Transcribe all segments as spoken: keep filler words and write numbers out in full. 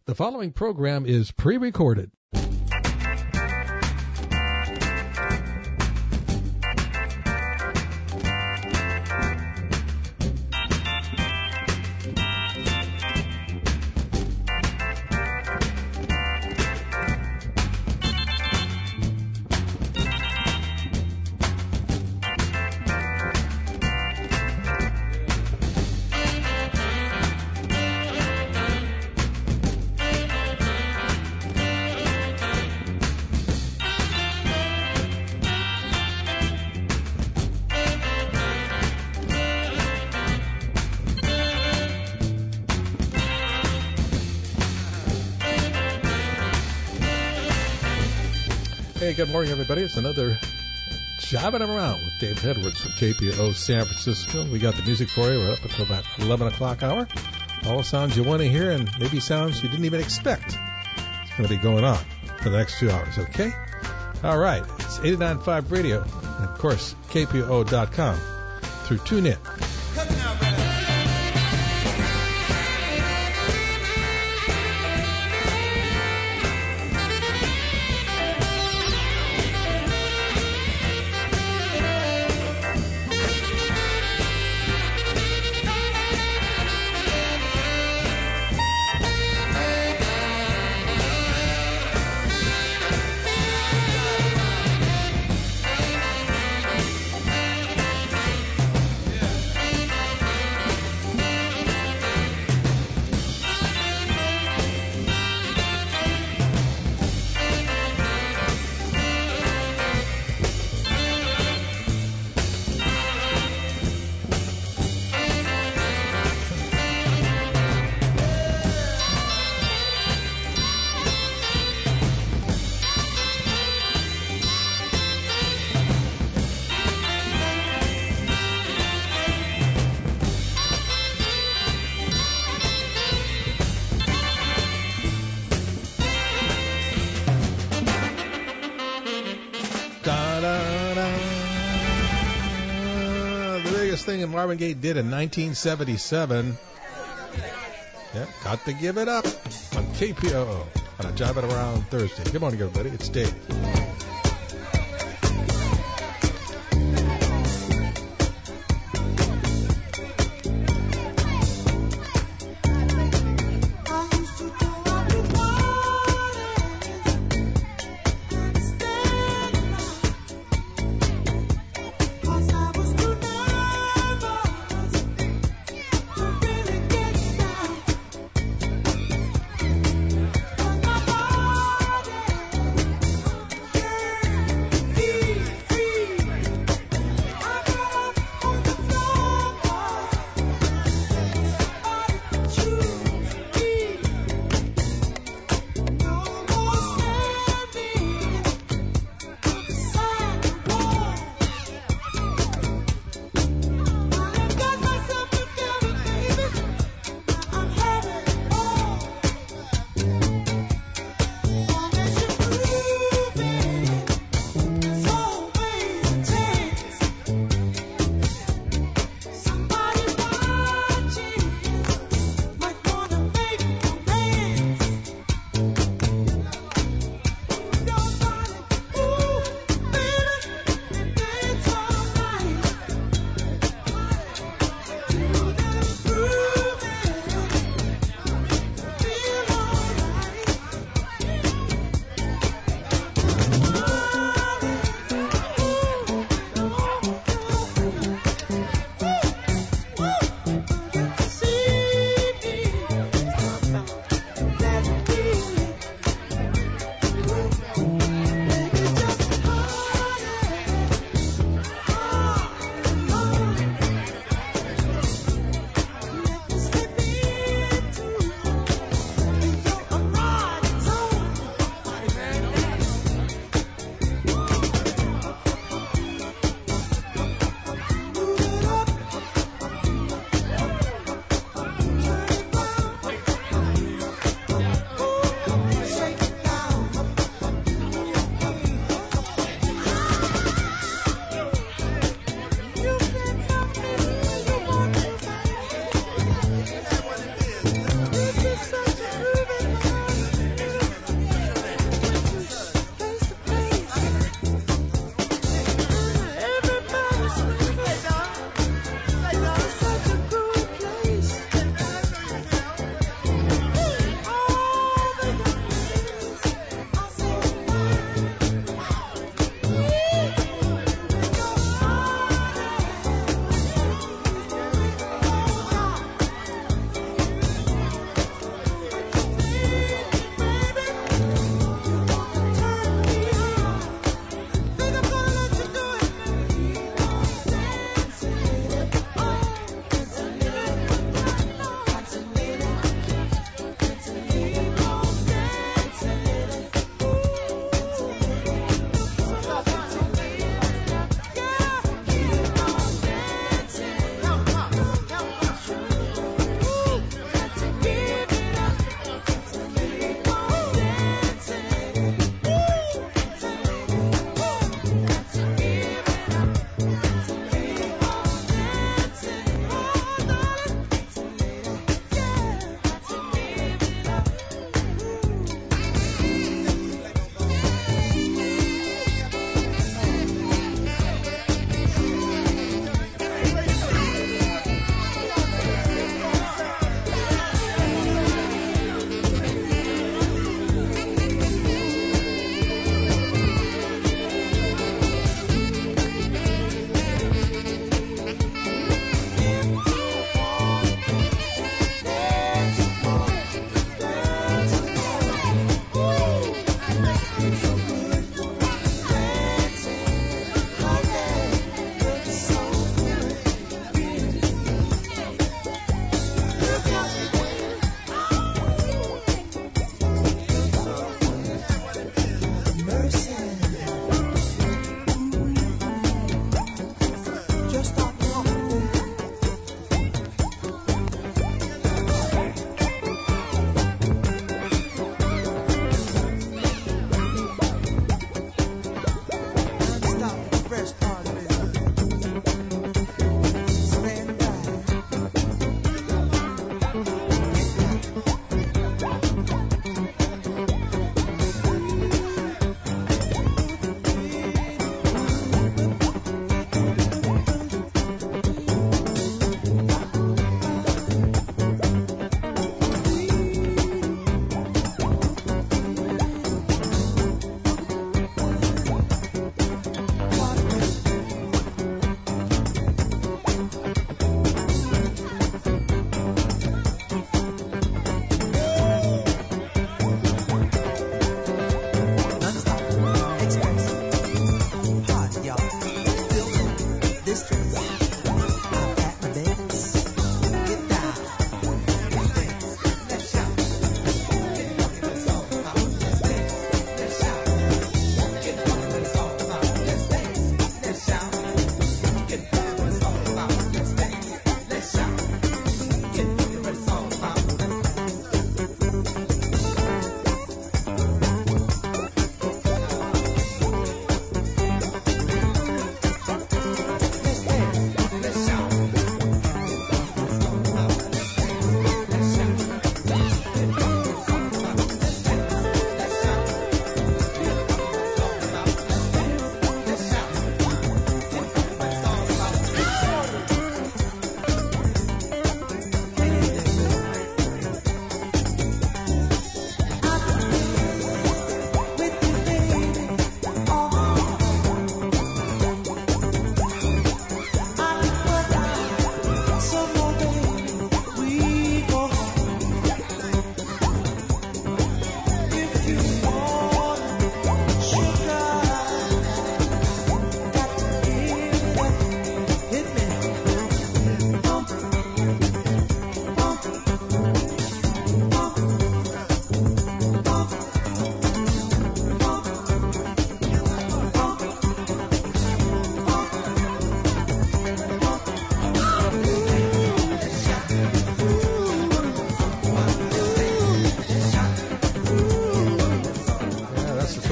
The following program is pre-recorded. Hey, good morning, everybody. It's another Jobbing Around with Dave Edwards from K P O San Francisco. We got the music for you. We're up until about eleven o'clock hour. All the sounds you want to hear and maybe sounds you didn't even expect. It's going to be going on for the next two hours, okay? All right. It's eighty-nine point five Radio and, of course, K P O dot com through TuneIn. Thing Marvin Gaye did in nineteen seventy-seven. Yeah, got to give it up on K P O O on a Jobbing Around Thursday. Good morning, everybody. It's Dave.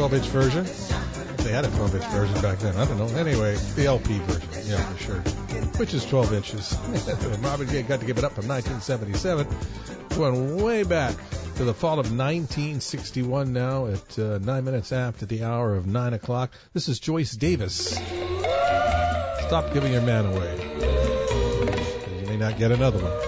twelve-inch version. They had a twelve-inch version back then. I don't know. Anyway, the L P version, yeah, for sure. Which is twelve inches. Marvin Gaye got to give it up from nineteen seventy-seven. Going way back to the fall of nineteen sixty-one now at uh, nine minutes after the hour of nine o'clock. This is Joyce Davis. Stop giving your man away. You may not get another one.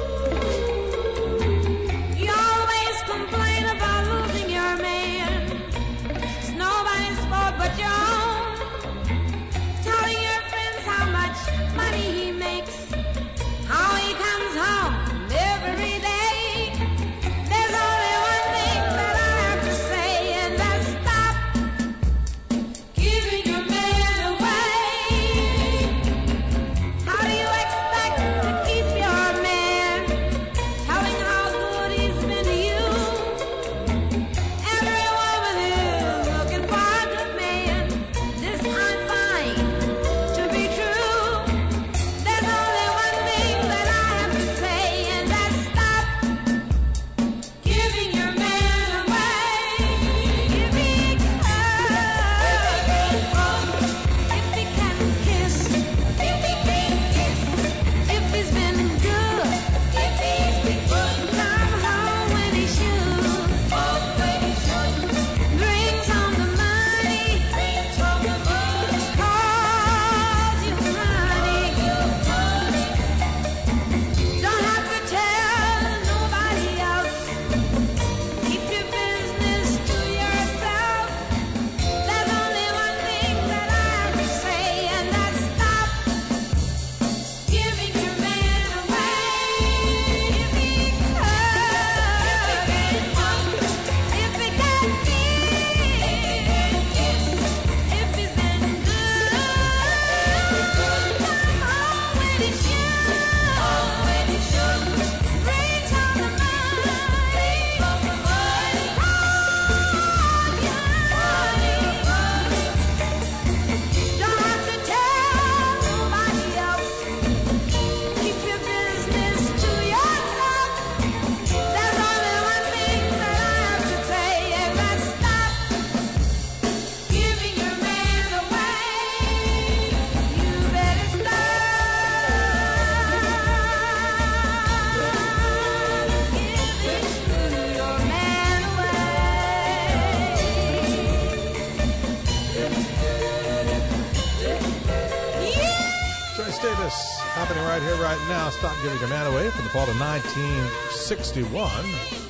Happening right here, right now. Stop Giving Your Man Away from the fall of nineteen sixty-one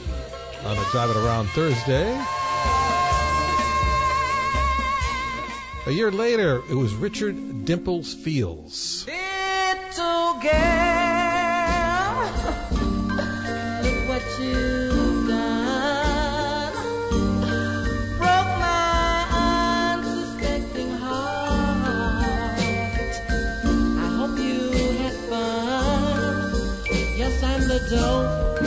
on the Drive It Around Thursday. A year later, it was Richard Dimples Fields. Little girl, look what you've done. Broke my unsuspecting heart. I hope you had fun. Yes, I'm the dope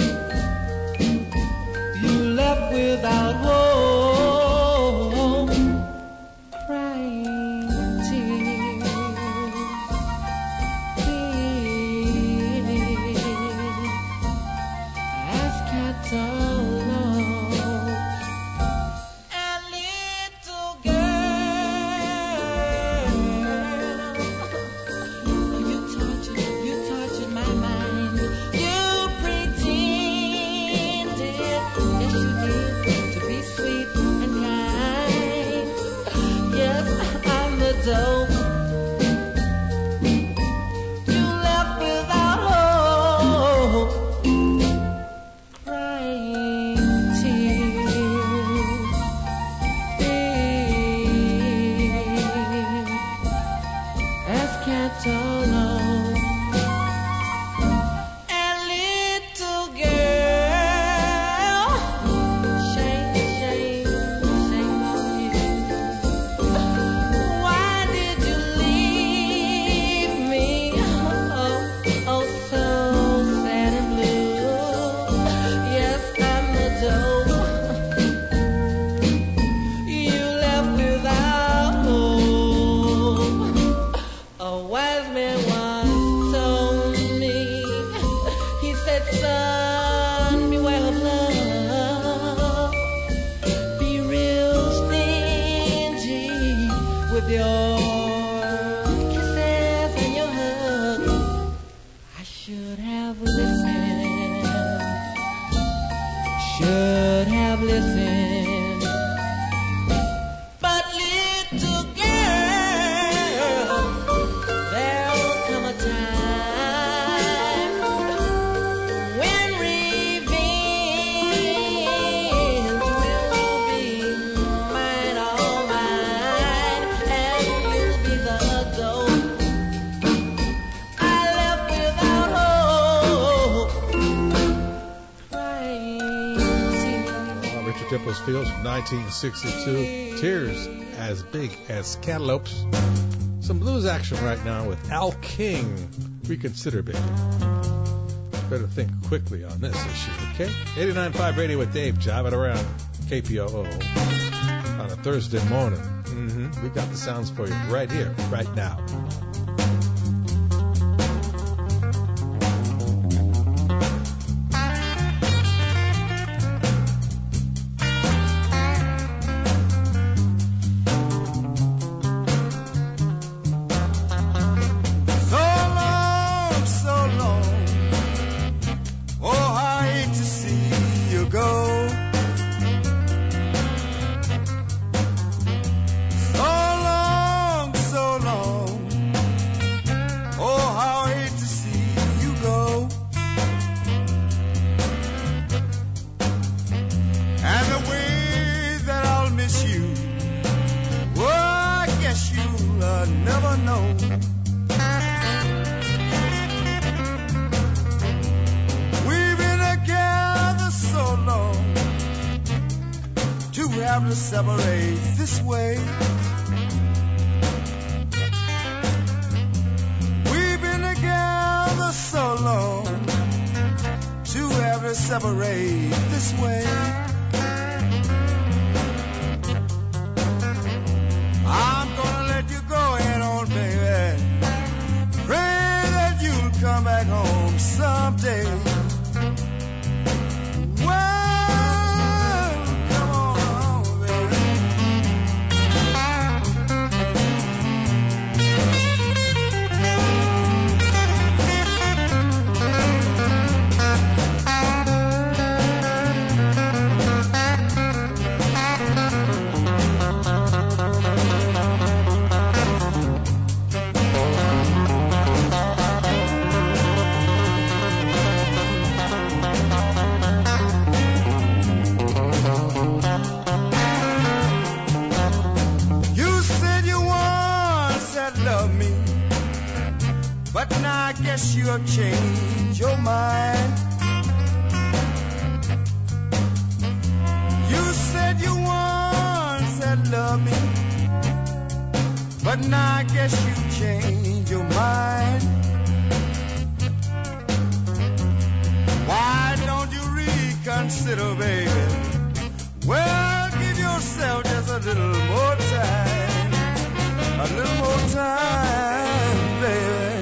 you left without hope. Crying tears, tears, as cats alone. And little girl, you tortured, you tortured my mind. You pretended, yes you did, to be your kisses and your hugs. I should have listened. Should have listened. But little girl, there'll come a time when revenge will be mine, all mine, and you'll be the ghost I left without hope, crying. Richard Temples Fields from nineteen sixty-two. Tears as big as cantaloupes. Some blues action right now with Al King. Reconsider, baby. Better think quickly on this issue, okay? eighty-nine point five Radio with Dave, jiving around K P O O on a Thursday morning. Mm-hmm. We got the sounds for you right here, right now. So long, so long. Oh, I hate to see you go. So long, so long. Oh, how I hate to see you go. And the way that I'll miss you, well, I guess you'll uh, never know. We've been together so long to have to separate this way. We've been together so long to have to separate this way. I'm gonna let you go ahead on, baby. Pray that you'll come back home someday. Well, come on home, baby. You said you once had loved me, but now I guess you have changed your mind. You said you once had loved me, but now I guess you changed your mind. Why don't you reconsider, baby? Well, give yourself just a little more time. A little more time, baby.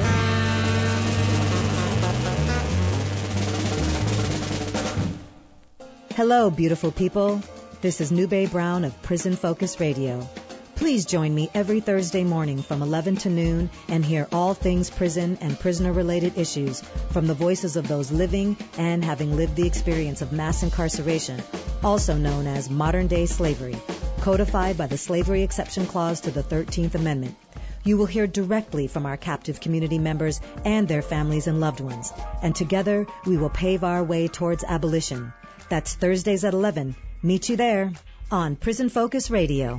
Hello, beautiful people. This is Nube Brown of Prison Focus Radio. Please join me every Thursday morning from eleven to noon and hear all things prison and prisoner-related issues from the voices of those living and having lived the experience of mass incarceration, also known as modern-day slavery, codified by the Slavery Exception Clause to the thirteenth Amendment. You will hear directly from our captive community members and their families and loved ones, and together we will pave our way towards abolition. That's Thursdays at eleven. Meet you there on Prison Focus Radio.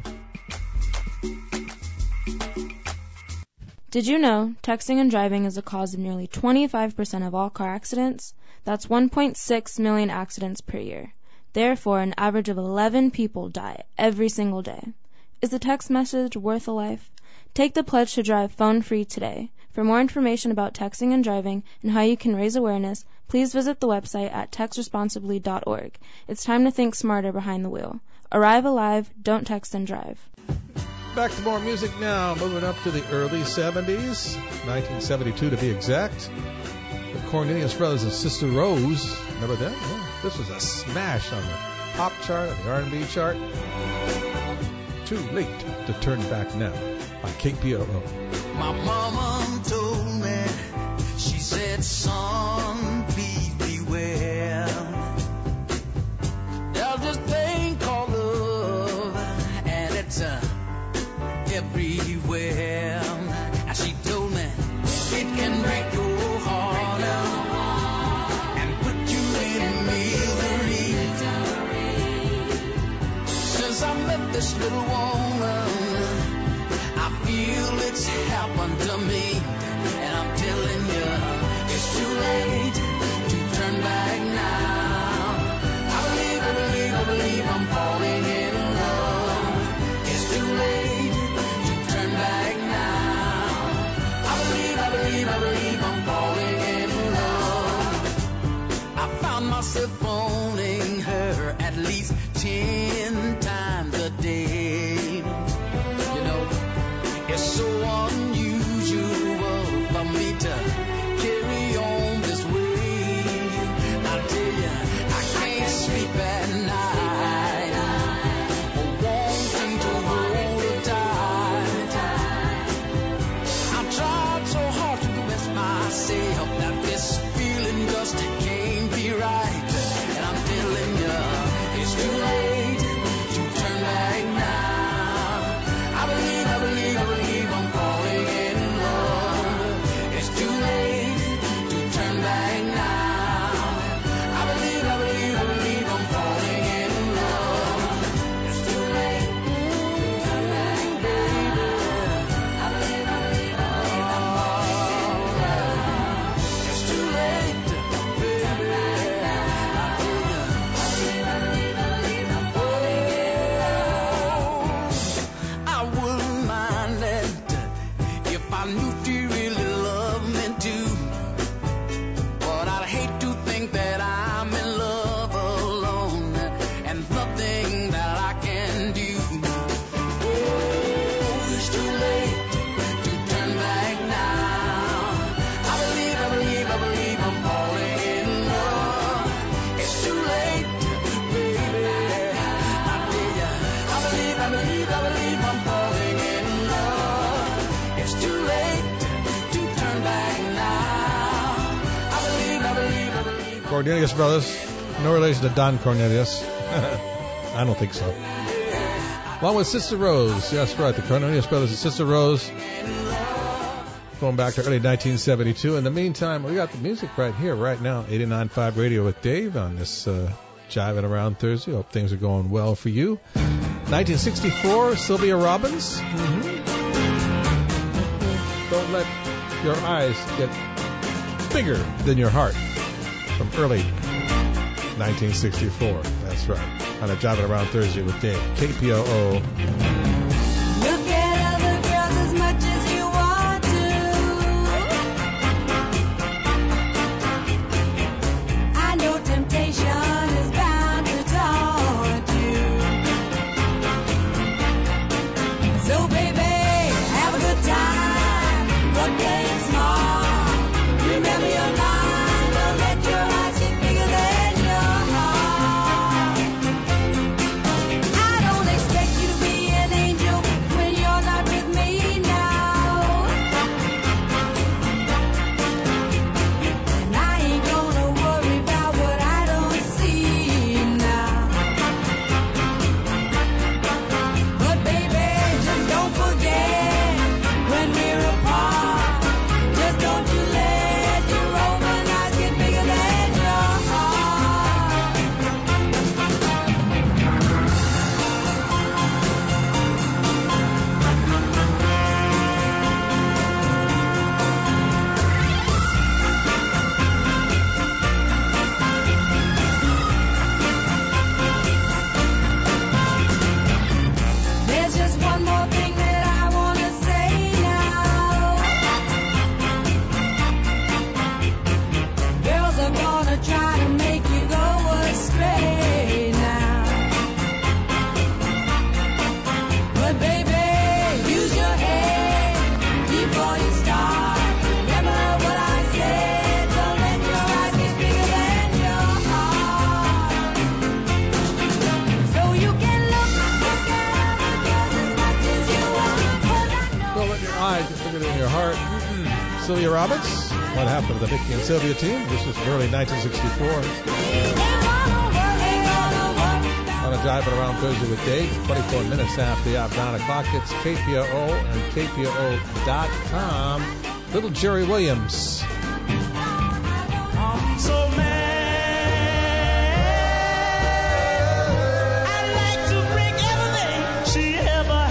Did you know texting and driving is the cause of nearly twenty-five percent of all car accidents? That's one point six million accidents per year. Therefore, an average of eleven people die every single day. Is the text message worth a life? Take the pledge to drive phone-free today. For more information about texting and driving and how you can raise awareness, please visit the website at text responsibly dot org. It's time to think smarter behind the wheel. Arrive alive, don't text and drive. Back to more music now, moving up to the early seventies, nineteen seventy-two to be exact. The Cornelius Brothers and Sister Rose, remember them? Yeah. This was a smash on the pop chart, on the R and B chart. Too Late to Turn Back Now on K P O O. My mama told me, she said, son, please beware. There's this thing called love, and it's uh, everywhere. And she told me, it can break your heart and put you in misery. Since I met this little woman, I feel it's happened to me, and I'm telling you, it's too late to turn back now. I believe, I believe, I believe I'm falling in love. It's too late to turn back now. I believe, I believe, I believe I'm falling in love. I found myself phoning her at least ten times a day. It's so unusual for me to carry on this way. I tell you, I can't sleep at night, wanting to hold her tight. I tried so hard to convince myself that this feeling just can't be right. And I'm telling you, it's too late to turn back now. I believe, I believe, I believe I'm falling in love. It's too late to turn back now. I believe, I believe, I believe I'm falling in love. It's too late to turn back, baby. I believe, I believe, I believe I'm falling in love. It's too late, baby. I tell you, I believe, I believe, I believe I'm falling in love. I wouldn't mind it if I knew she really loved me too. But I'd hate to think that I'm in love alone and nothing that I can do. Oh, it's too late to turn back now. I believe, I believe, I believe I'm falling in love. It's too late, baby. I tell ya, I believe, I believe, I believe I'm falling in love. It's too late to turn back now. I believe, I believe, I believe. Cornelius Brothers. No relation to Don Cornelius. I don't think so. Along with Sister Rose. Yes, right. The Cornelius Brothers and Sister Rose. Going back to early nineteen seventy-two. In the meantime, we got the music right here, right now. eighty-nine point five Radio with Dave on this uh, Jiving Around Thursday. Hope things are going well for you. nineteen sixty-four, Sylvia Robbins. Mm-hmm. Don't let your eyes get bigger than your heart. From early nineteen sixty-four. That's right. On a Jiving Around Thursday with Dave. K P O O. Look at other girls as much as you want to. I know temptation is bound to taunt you. So baby, have a good time. But play it smart. Remember your line. Don't let your eyes get bigger than your heart. I don't expect you to be an angel. Sylvia Roberts, one half of the Nicky and Sylvia team. This is from early nineteen sixty-four. On a Jiving Around Thursday with Dave, twenty-four minutes after the hour, nine o'clock. It's K P O O and K P O O dot com. Little Jerry Williams. I'm so mad. I'd like to bring everything she ever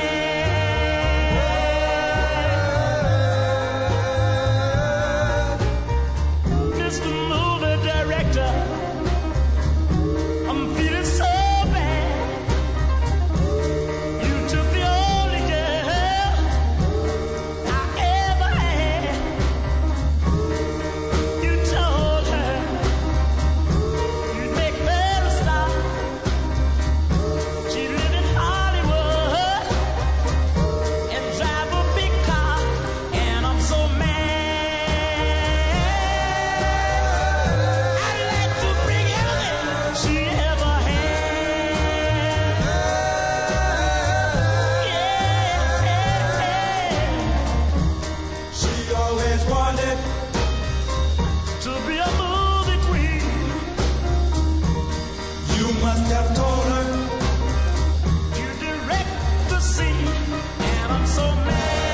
had. Mister Movie Director, I'm feeling so bad. You took the only girl I ever had. You told her you'd make her a star. She'd live in Hollywood and drive a big car. And I'm so mad. I'd like to bring everything she ever had. Yeah. She always wanted to be a movie queen. You must have told her to direct the scene. And I'm so mad.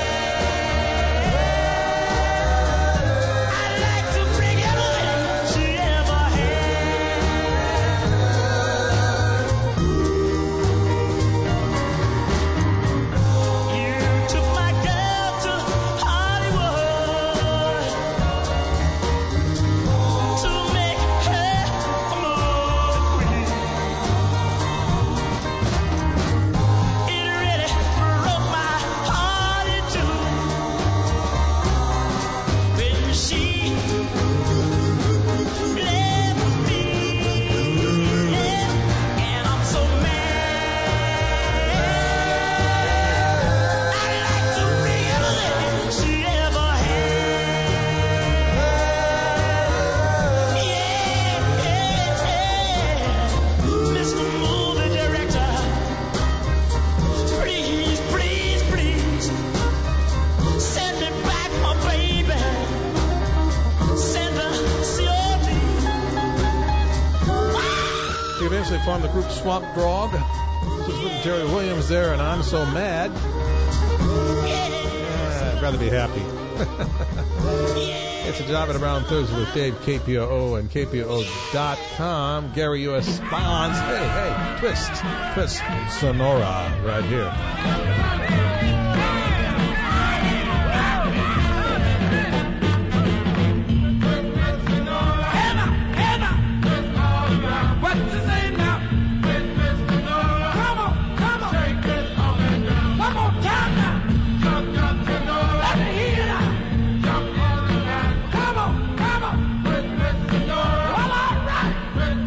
I'd like to bring everything she ever had. You took my girl to Hollywood to make her a movie queen. It really broke my heart in two when she left me. And I'm so mad. I'd like to bring everything she ever had. Yeah, Mister Movie Director, please, please, please, send me back my baby. Send her C O D. He eventually formed the group Swamp Grog. This is Little Jerry Williams there, and I'm so mad. Yeah, I'd rather be happy. It's a Jiving Around Thursday with Dave, K P O O and K P O O dot com. Gary U S Bonds. Hey, hey, twist, twist, Sonora right here. What you say now? Come on, come on. One more time now. Let me hear it now. Come on, come on. Well, all right.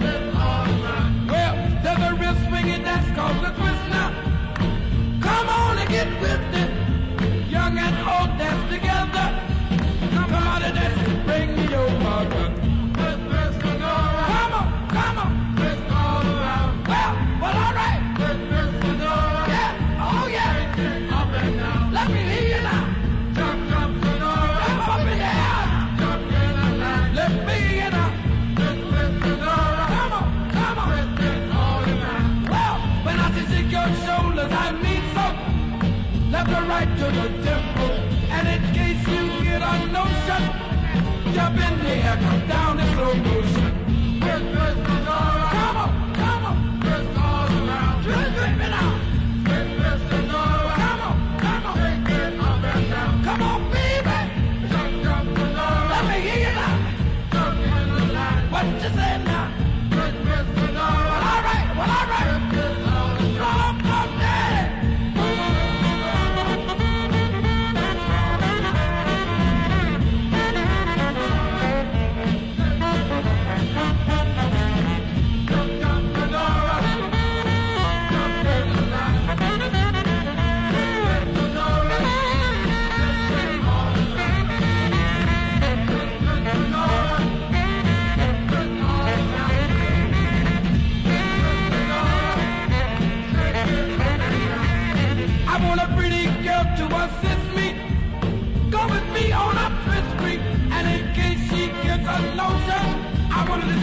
Well, there's a real swinging that's called the twist now. Come on and get with it. Young and old dance together. Come on and dance. Bring me your mother. Come on, come on. Well, well, all right. Yeah, oh yeah. Let me hear you now. Jump up in the air. Let me hear you now. Come on, come on. Well, when I say shake your shoulders, I mean so. Left or right to the tempo. And in case you get a notion, jump in the air, come down in slow motion. Come on, come on. Twist with me now. Come on, come on. Come on, baby. Let me hear you now. What you say now? Well, all right, well, all right. Come, come, daddy. I want a pretty girl to assist me. Go with me on a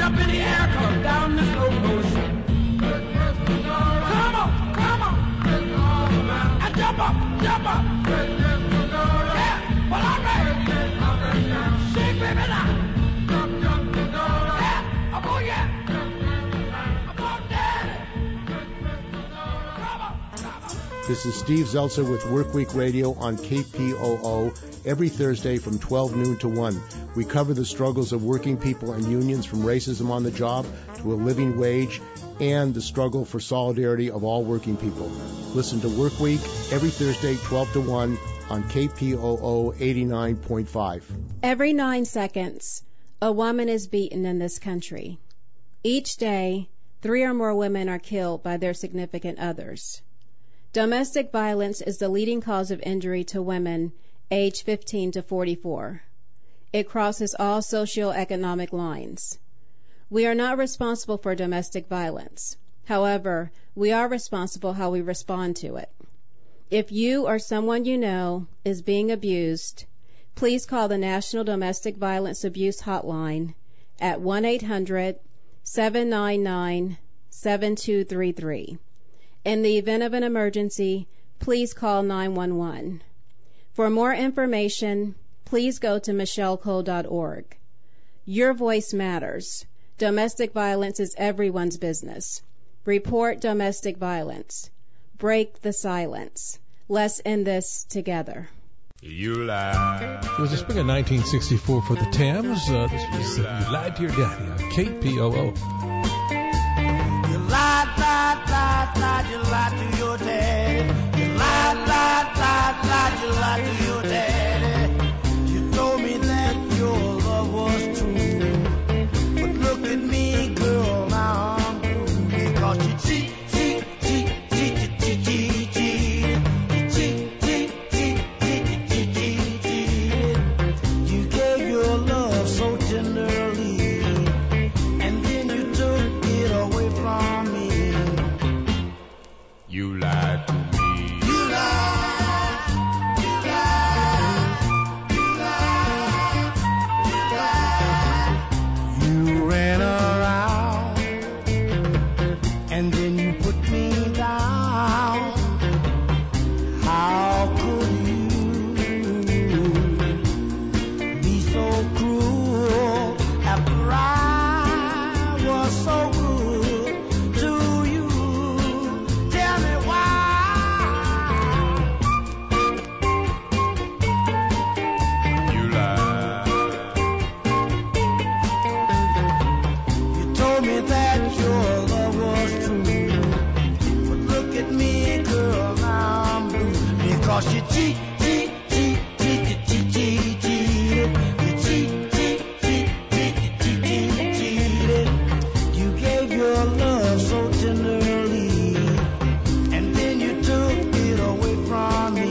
jump in the air, come down the slow coast. Come on, come on. And jump up, jump up. Yeah, well, all right. Shake, baby, now. Yeah, I'm on, yeah. I'm on, daddy. Come on, come on. This is Steve Zeltzer with Workweek Radio on K P O O every Thursday from twelve noon to one. We cover the struggles of working people and unions, from racism on the job to a living wage, and the struggle for solidarity of all working people. Listen to Workweek every Thursday, twelve to one on K P O O eighty-nine point five. Every nine seconds, a woman is beaten in this country. Each day, three or more women are killed by their significant others. Domestic violence is the leading cause of injury to women aged fifteen to forty-four. It crosses all socioeconomic lines. We are not responsible for domestic violence. However, we are responsible how we respond to it. If you or someone you know is being abused, please call the National Domestic Violence Abuse Hotline at one eight hundred, seven nine nine, seven two three three. In the event of an emergency, please call nine one one. For more information, please go to michelle cole dot org. Your voice matters. Domestic violence is everyone's business. Report domestic violence. Break the silence. Let's end this together. You lie. It was the spring of nineteen sixty-four for the Tams. Uh, this was uh, You Lied to Your Daddy on K P O O. You lied, lied, lied, lied, you lied to your daddy. You lied, lied, lied, lied, you lied to your daddy. You told me that your love was true. But look at me, girl, now I'm blue. Because you cheat, cheat, cheat, cheat, cheat, cheat, cheat, cheat. You cheat, cheat, cheat, cheat, cheat, cheat, cheat. You gave your love so tenderly, and then you took it away from me. You lied to me. You lied. You lied. You lied. You lied. You ran around, and then you put me down. How could you be so cruel after I was so good to you? Tell me why. You lied. You told me that your love was true. But look at me, girl, now I'm blue. Because you cheat, cheat, cheat, cheat, you cheat, cheat, cheated. You cheat, cheat, cheat, cheat, you cheat, cheat, cheated. You gave your love so tenderly, and then you took it away from me.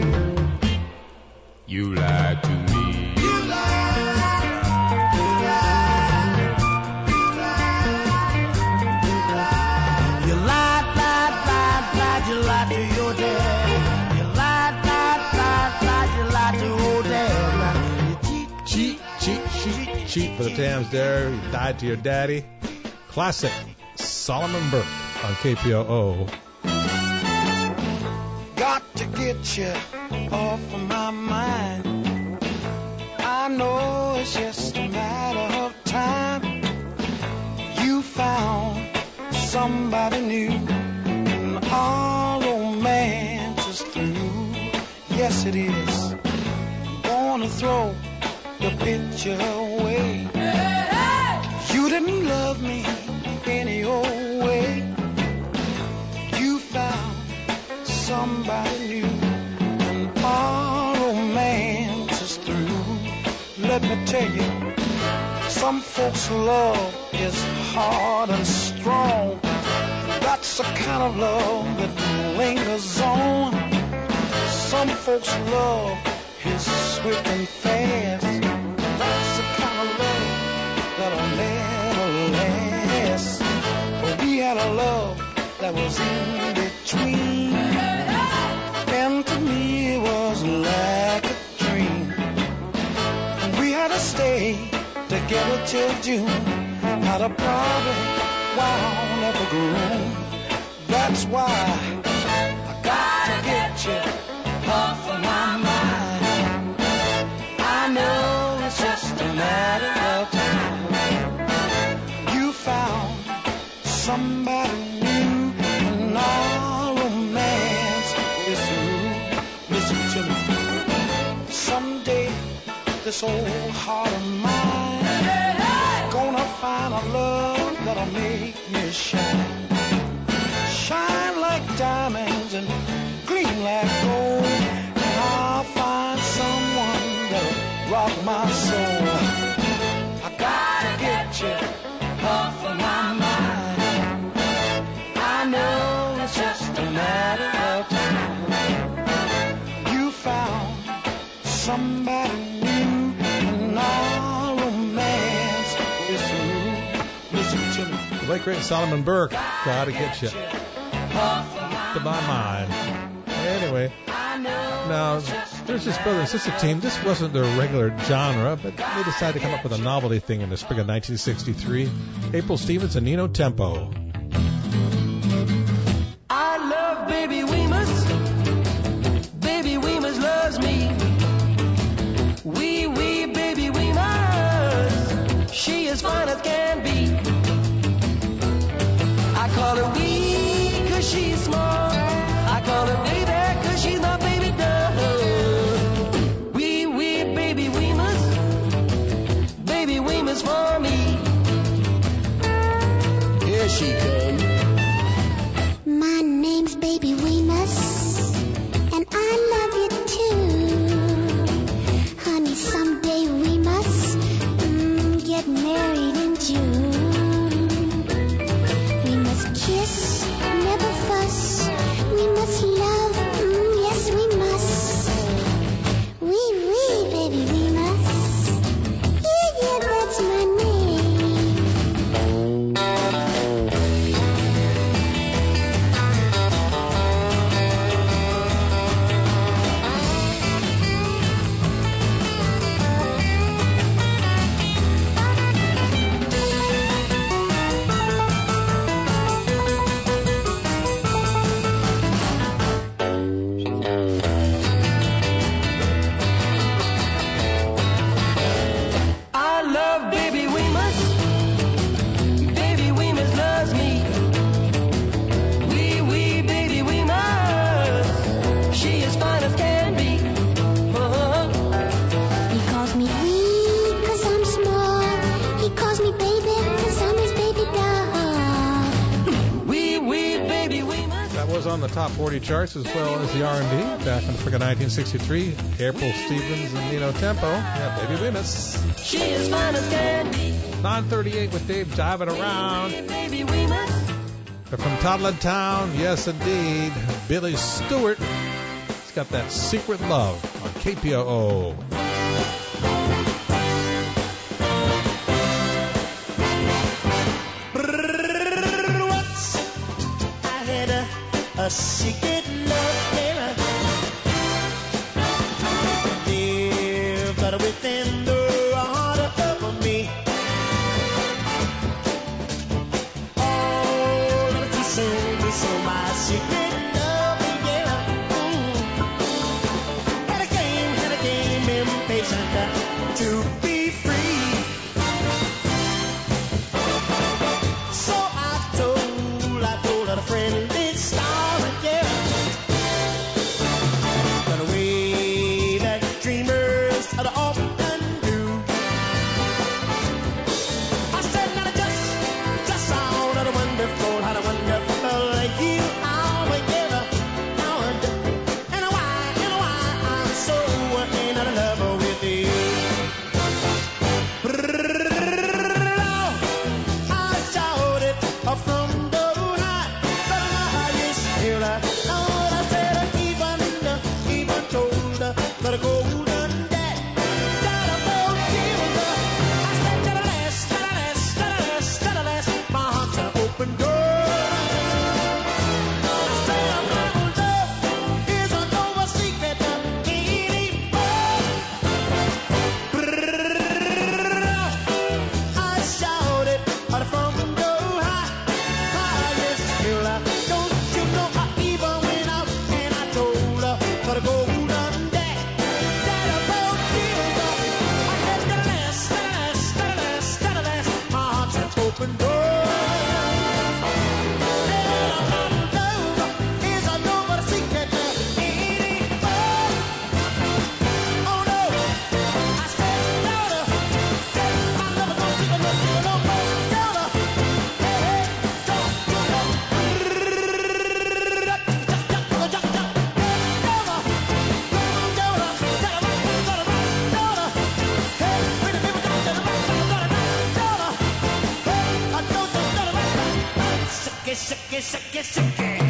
You lied to me. You lied. You lied. You lied. You lied, lied, lied, lied, you lied to your daddy. You lied, lied, lied, lied, you lied to old daddy. You cheat, Cheat, cheat, cheat, cheat for the Tams there. You Died to Your Daddy. Classic. Solomon Burke on K P O O. got to get you off of my mind. I know it's just a matter of time. You found somebody new, and all romance is through. Yes, it is. Gonna throw the picture away. You didn't love me any old way. You found somebody new, and all romance is through. Let me tell you, some folks' love is hard and strong. That's the kind of love that lingers on. Some folks' love is swift and fast. That's the kind of love that'll never last. But we had a love that was in between, and to me it was like a dream. We had to stay together till June. How got a problem wound up a groove. That's why I gotta get you off of my mind. I know it's just a matter of time. You found somebody new and our romance is through. Listen to me. Someday this old heart of mine gonna find a love that'll make me shine. Shine like diamonds and gleam like gold. And I'll find someone that'll rock my soul. I gotta get you off of my mind. I know it's just a matter of time. You found somebody new and our romance is through. Listen to me. The late great Solomon Burke, gotta get you to my mind. Anyway, now there's this brother and sister team. This wasn't their regular genre, but they decided to come up with a novelty thing in the spring of nineteen sixty-three. April Stevens and Nino Tempo. I love Baby Weemus. Baby Weemus loves me. Wee wee Baby Weemus. She is fine as can be. I call her wee 'cause she's small. I call her baby 'cause she's my baby doll. Wee wee Baby Weemus. Baby Weemus for me. Here she comes. My name's Baby Weemus, and I love you too. Honey, someday we must mm, get married in June. We must kiss, never fuss. We must love, mm, yes we must. Wee wee, Baby Weemus. Yeah, yeah, that's my name. I love Baby Weemus. Baby Weemus loves me. Wee wee Baby Weemus. She is fine as can be. Uh-huh. He calls me wee 'cause I'm small. He calls me baby 'cause I'm his baby doll. Wee wee Baby Weemus. That was on the top forty charts as well as the R and B back in the spring of nineteen sixty-three. April Stevens and Nino Tempo. Yeah, Baby Weemus. She is fine as can be. nine thirty-eight with Dave jiving around. Baby Weemus. But from Toddler Town, yes indeed, Billy Stewart. He's got that Secret Love on K P O O. Once I had a, a secret love, yeah. Dear, but within the heart of me. Oh, never too soon to show my secret love, yeah. Mm. Had a game, had a game, impatient uh, to be free. So I told, I told a friendly star, yeah. it, shake it.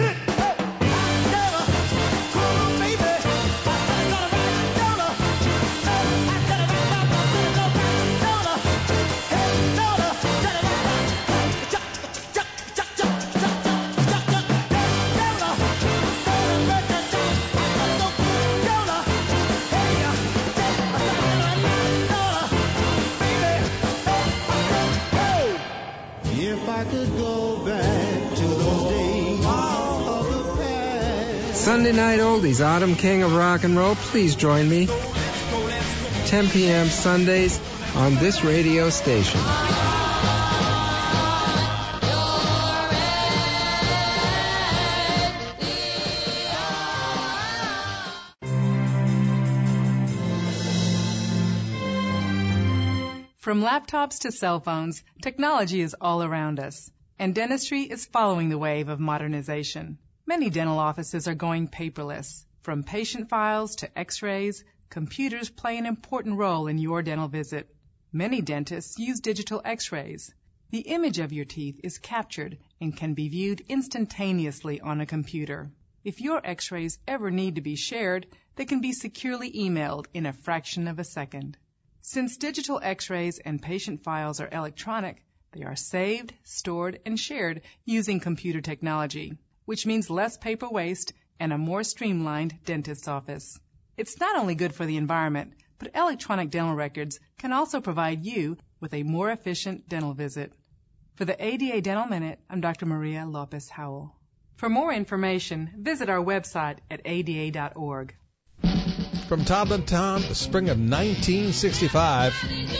If I could go back to those days of the past. Sunday Night Oldies, Autumn King of Rock and Roll. Please join me. ten p.m. Sundays on this radio station. From laptops to cell phones, technology is all around us, and dentistry is following the wave of modernization. Many dental offices are going paperless. From patient files to x-rays, computers play an important role in your dental visit. Many dentists use digital x-rays. The image of your teeth is captured and can be viewed instantaneously on a computer. If your x-rays ever need to be shared, they can be securely emailed in a fraction of a second. Since digital x-rays and patient files are electronic, they are saved, stored, and shared using computer technology, which means less paper waste and a more streamlined dentist's office. It's not only good for the environment, but electronic dental records can also provide you with a more efficient dental visit. For the A D A Dental Minute, I'm Doctor Maria Lopez Howell. For more information, visit our website at A D A dot org. From town to town, the spring of nineteen sixty-five.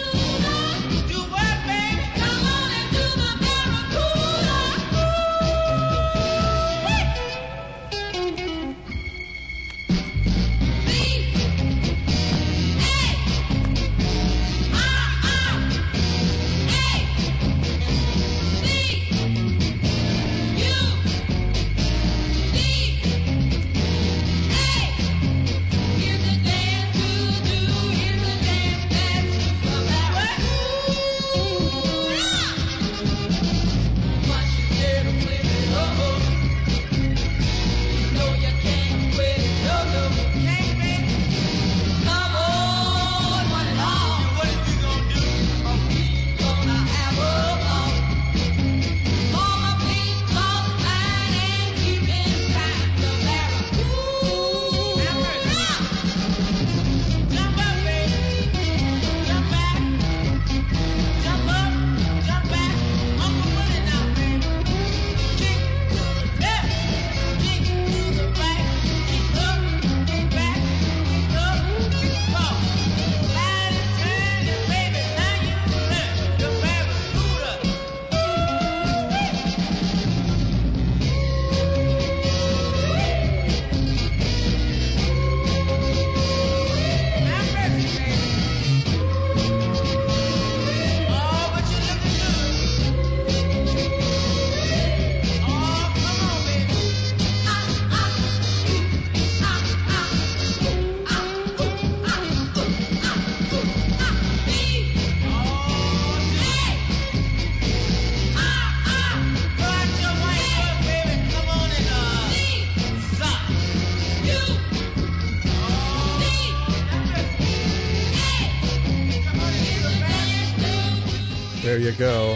There you go.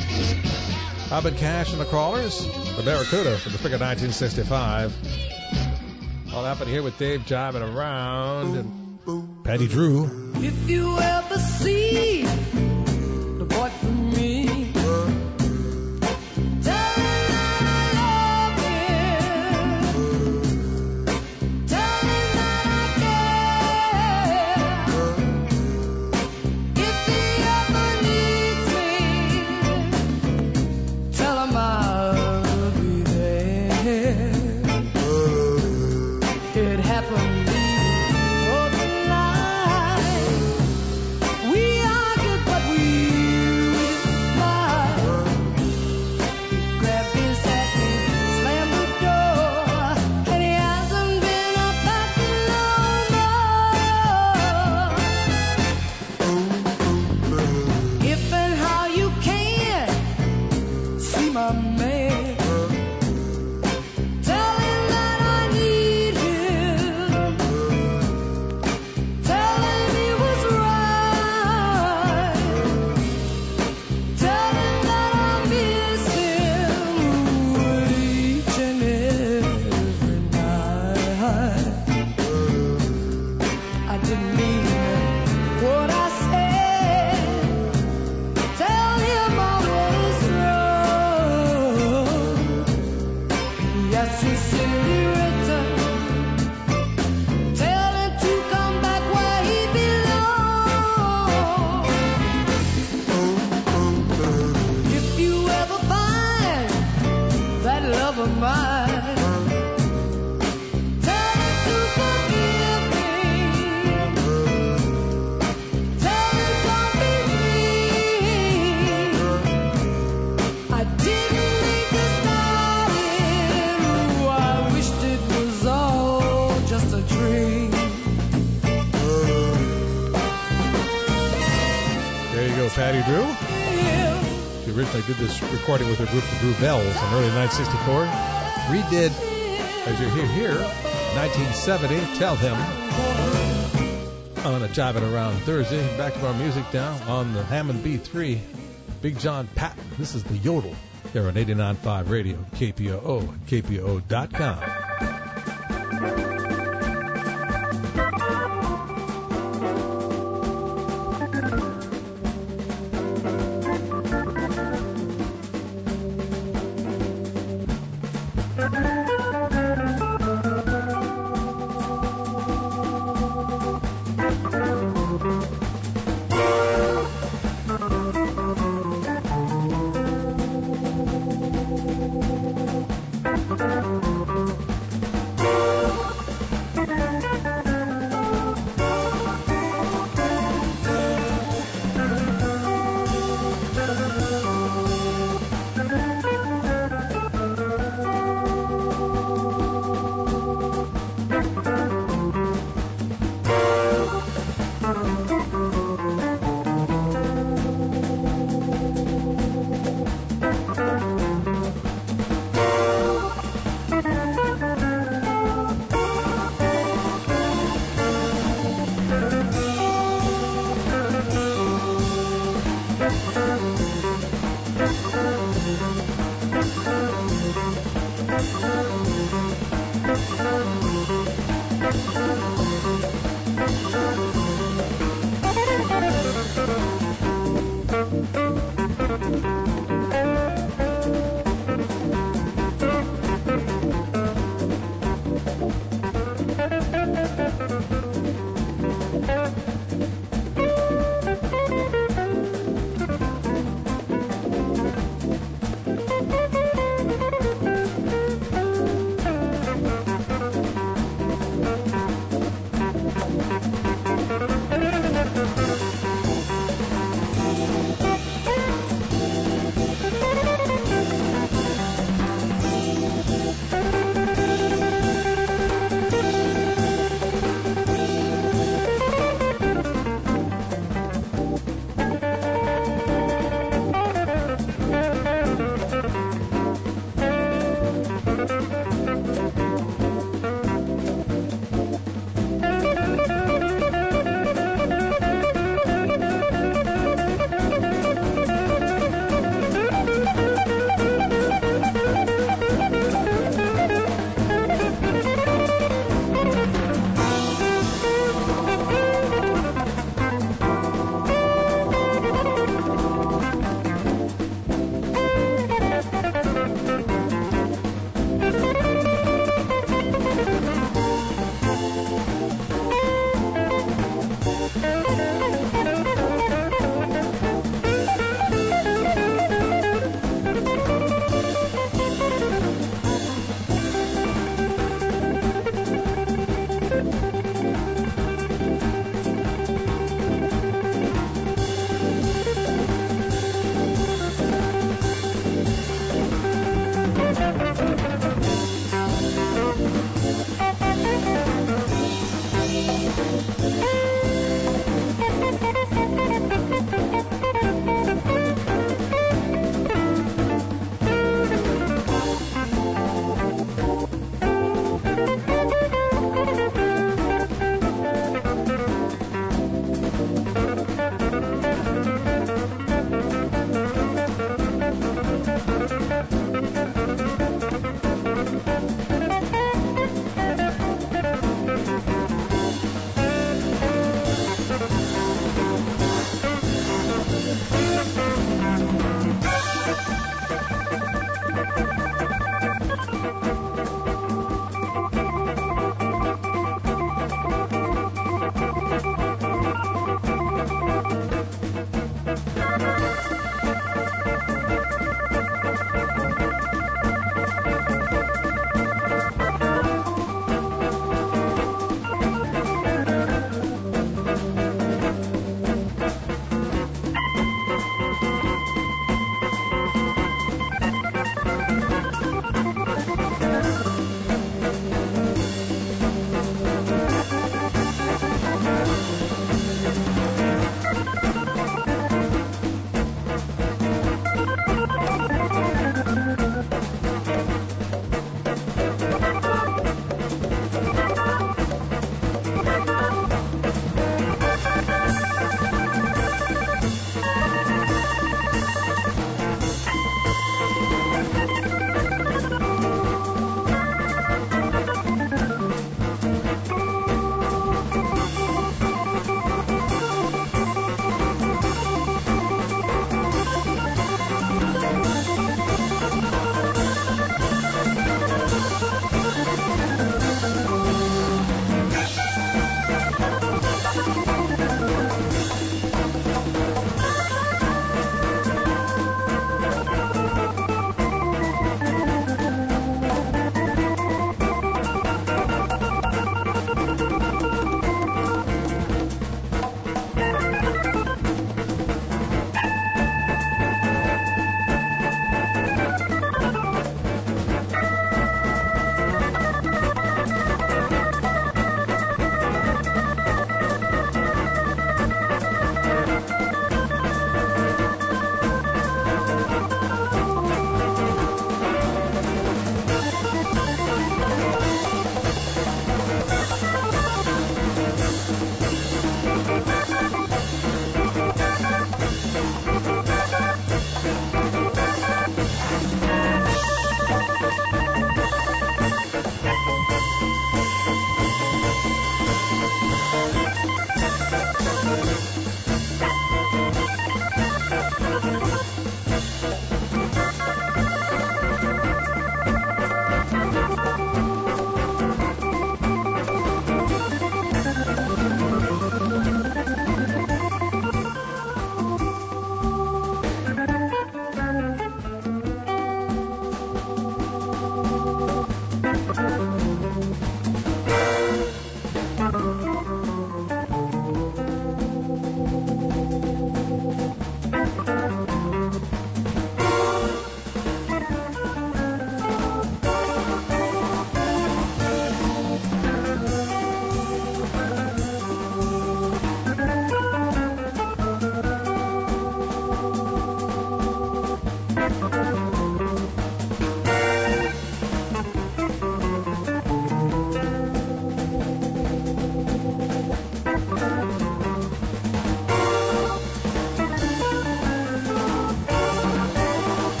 Bob and Cash and the Crawlers, the Barracuda from the spring of nineteen sixty-five. All happened here with Dave jiving around and Patty Drew. If you ever see the boy from me, tell him that I love him. Tell him that I care. If he ever needs me, tell him I'll be there. It happened. We are Patty Drew. She originally did this recording with her group, the Drew Bells, in early nineteen sixty-four. Redid, as you hear here, nineteen seventy, Tell Him, on a Jiving Around Thursday. Back to our music now on the Hammond B three, Big John Patton. This is the Yodel here on eighty-nine point five Radio, K P O O, K P O O dot com.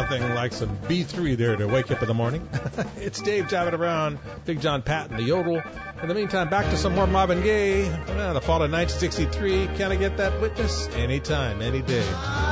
nothing like some B three there to wake up in the morning. It's Dave driving around, Big John Patton, the Yodel. In the meantime, back to some more Marvin Gaye. Uh, the fall of nineteen sixty-three. Can I get that witness? Anytime, any day.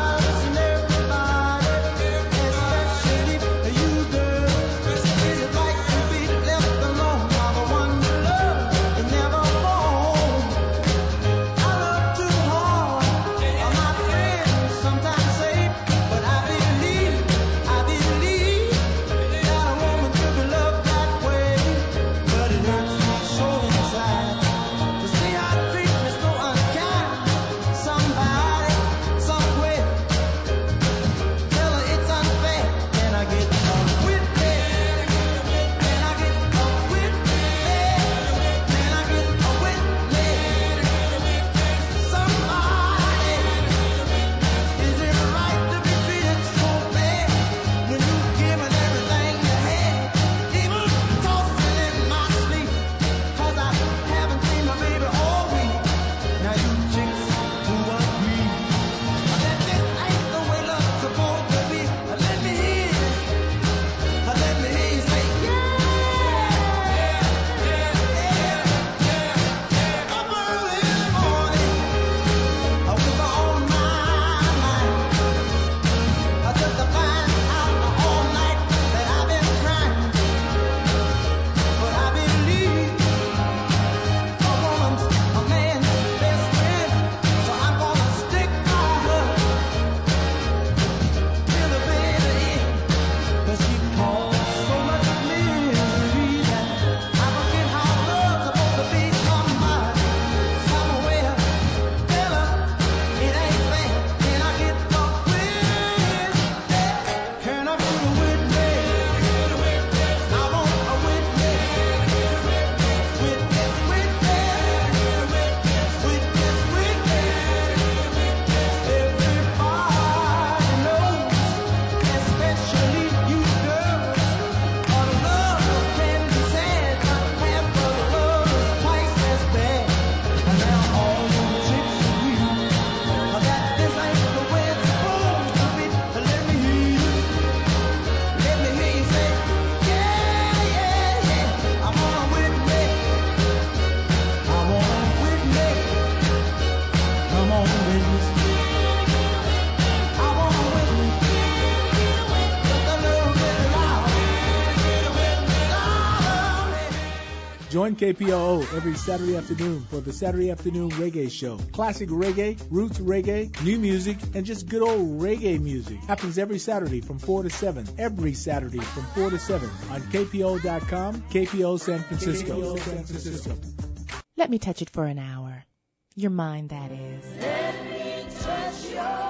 Join K P O O every Saturday afternoon for the Saturday Afternoon Reggae Show. Classic reggae, roots reggae, new music, and just good old reggae music. Happens every Saturday from four to seven. Every Saturday from four to seven on K P O dot com, K P O San Francisco. K P O San Francisco. Let me touch it for an hour. Your mind, that is. Let me touch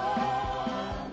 your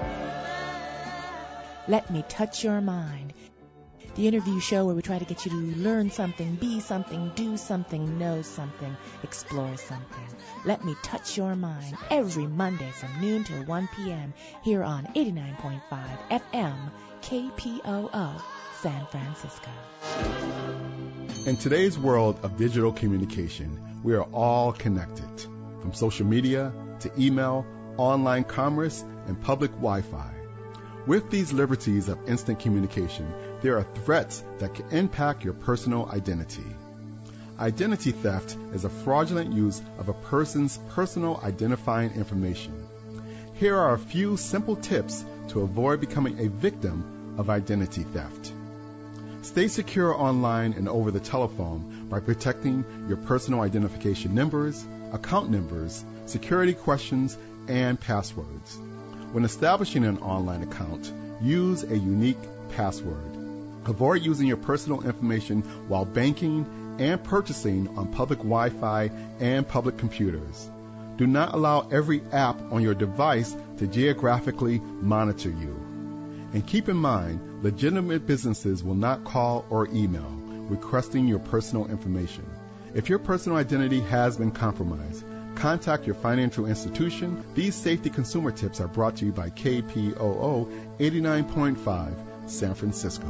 Let me touch your mind. The interview show where we try to get you to learn something, be something, do something, know something, explore something. Let me touch your mind every Monday from noon till one p.m. here on eighty-nine point five F M K P O O San Francisco. In today's world of digital communication, we are all connected, from social media to email, online commerce, and public Wi-Fi. With these liberties of instant communication, there are threats that can impact your personal identity. Identity theft is a fraudulent use of a person's personal identifying information. Here are a few simple tips to avoid becoming a victim of identity theft. Stay secure online and over the telephone by protecting your personal identification numbers, account numbers, security questions, and passwords. When establishing an online account, use a unique password. Avoid using your personal information while banking and purchasing on public Wi-Fi and public computers. Do not allow every app on your device to geographically monitor you. And keep in mind, legitimate businesses will not call or email requesting your personal information. If your personal identity has been compromised, contact your financial institution. These safety consumer tips are brought to you by K P O O eighty-nine point five San Francisco.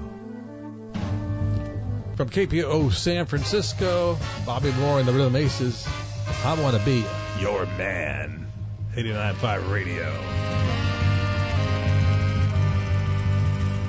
From K P O O San Francisco, Bobby Moore and the Rhythm Aces. I want to be your man. eighty-nine point five Radio.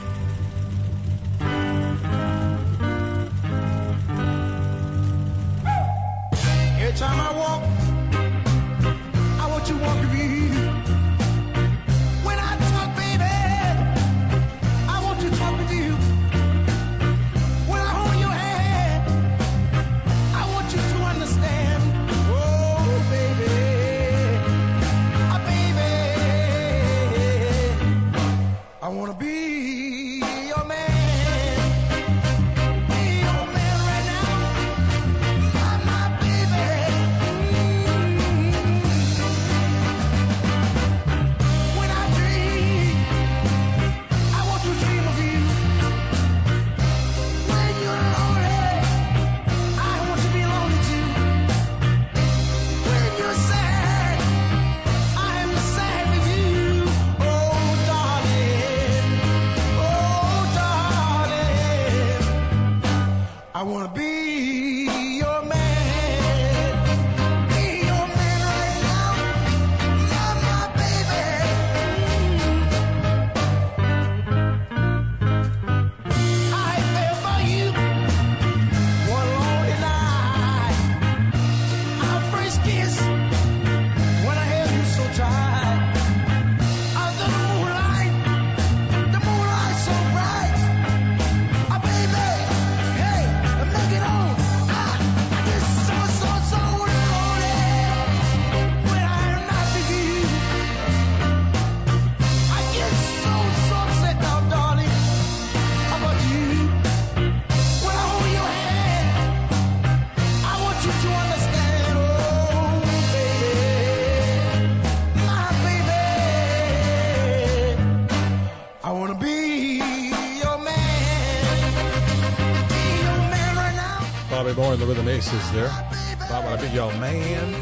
hour in the Rhythm Aces there. Thought about a big old man.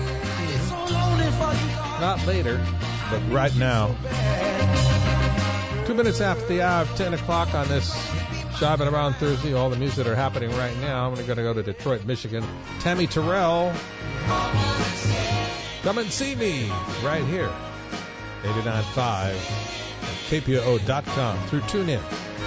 Not later, but right now. Two minutes after the hour of ten o'clock on this Jiving Around Thursday. All the music that are happening right now. I'm going to go to Detroit, Michigan. Tammy Terrell. Come and see me right here. eighty-nine point five K P O O dot com through TuneIn.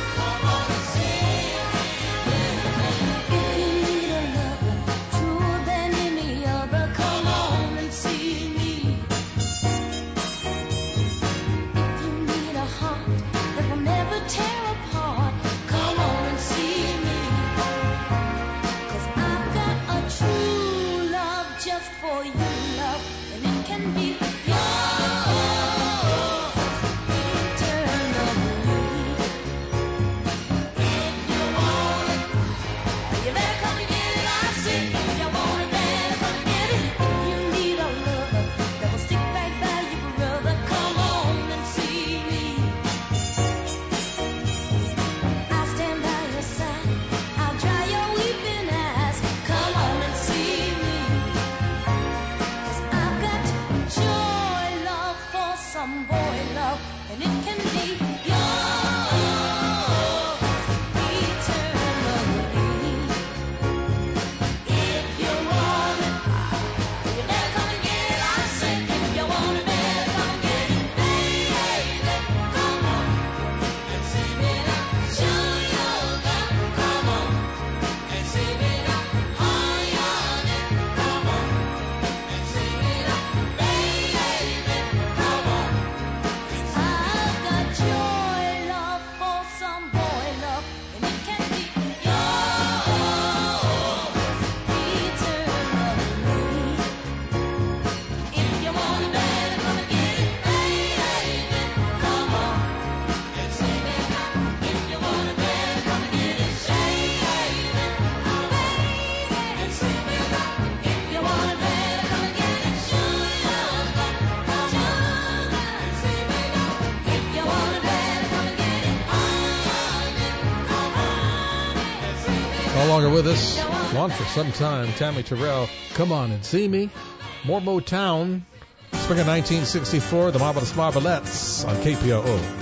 No longer with us. Gone for some time. Tammy Terrell, Come On and See Me. More Motown. Spring of nineteen sixty-four, the Marvelous Marvelettes on K P O O.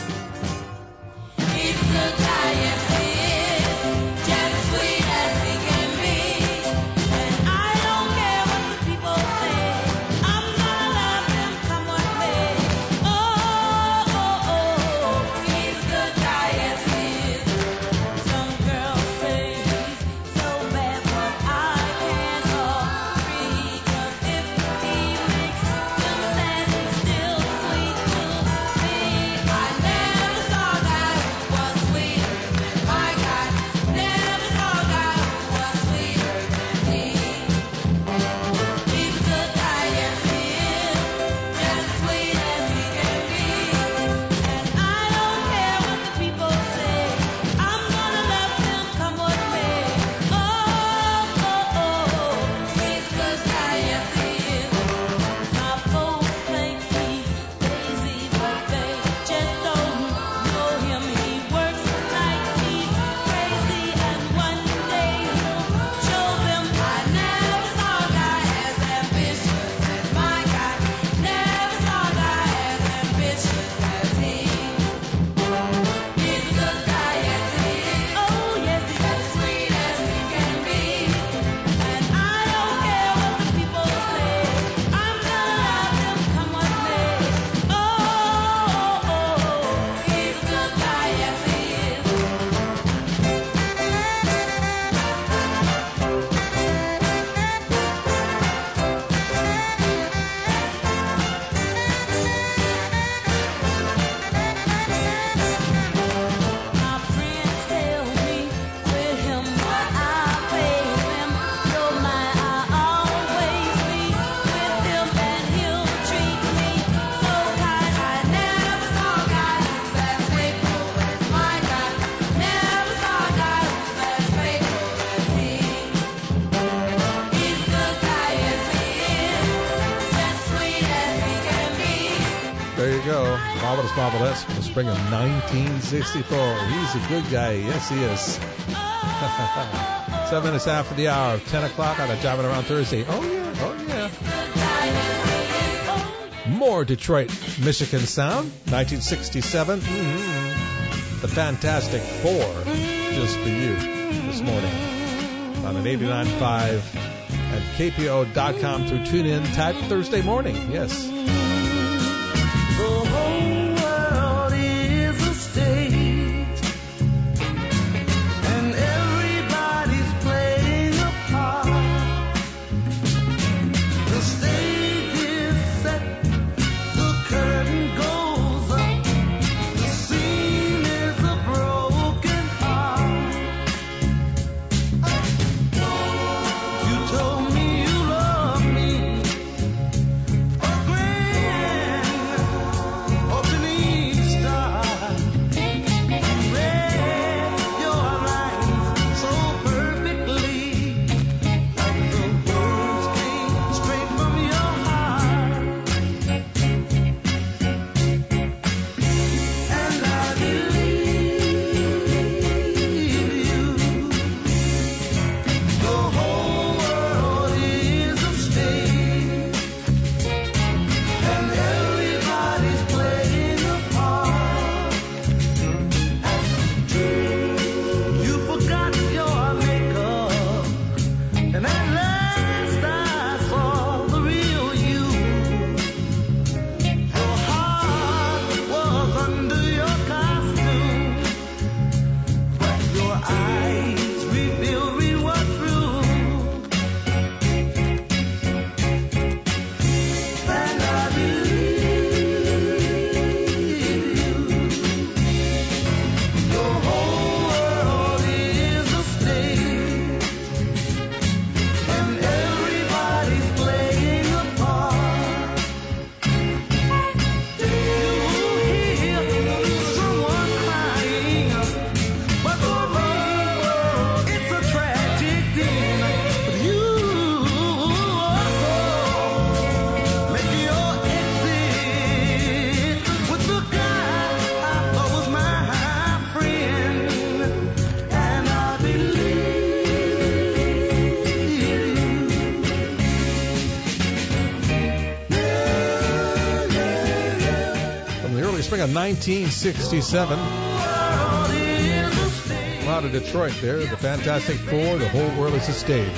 Marvelous Marvelettes from the spring of nineteen sixty-four. He's a good guy. Yes, he is. Seven minutes after the hour of ten o'clock on a Driving Around Thursday. Oh, yeah. Oh, yeah. More Detroit, Michigan sound. nineteen sixty-seven. Mm-hmm. The Fantastic Four. Just for you this morning. On an eighty-nine point five at K P O dot com through TuneIn. Type Thursday morning. Yes. The whole world is a stage, and everybody's playing a part. The stage is set, the curtain goes up, the scene is a broken heart. You told me you love me, a grand opening star. Read your lines so perfectly, like the words came straight from your heart. And I believe you. The whole world is a stage, and everybody's playing a part. You forgot your makeup, and at last I saw the real you. Your heart was under your costume, but your eyes revealed we were through. And I believe you. The whole world is a stage, and everybody's playing a part. You hear someone crying, but for me it's a tragic thing. But you make your exit with the guy I thought was my friend, and I believe you. From the early spring of nineteen sixty-seven. Out of Detroit there. The Fantastic Four. The whole world is a stage.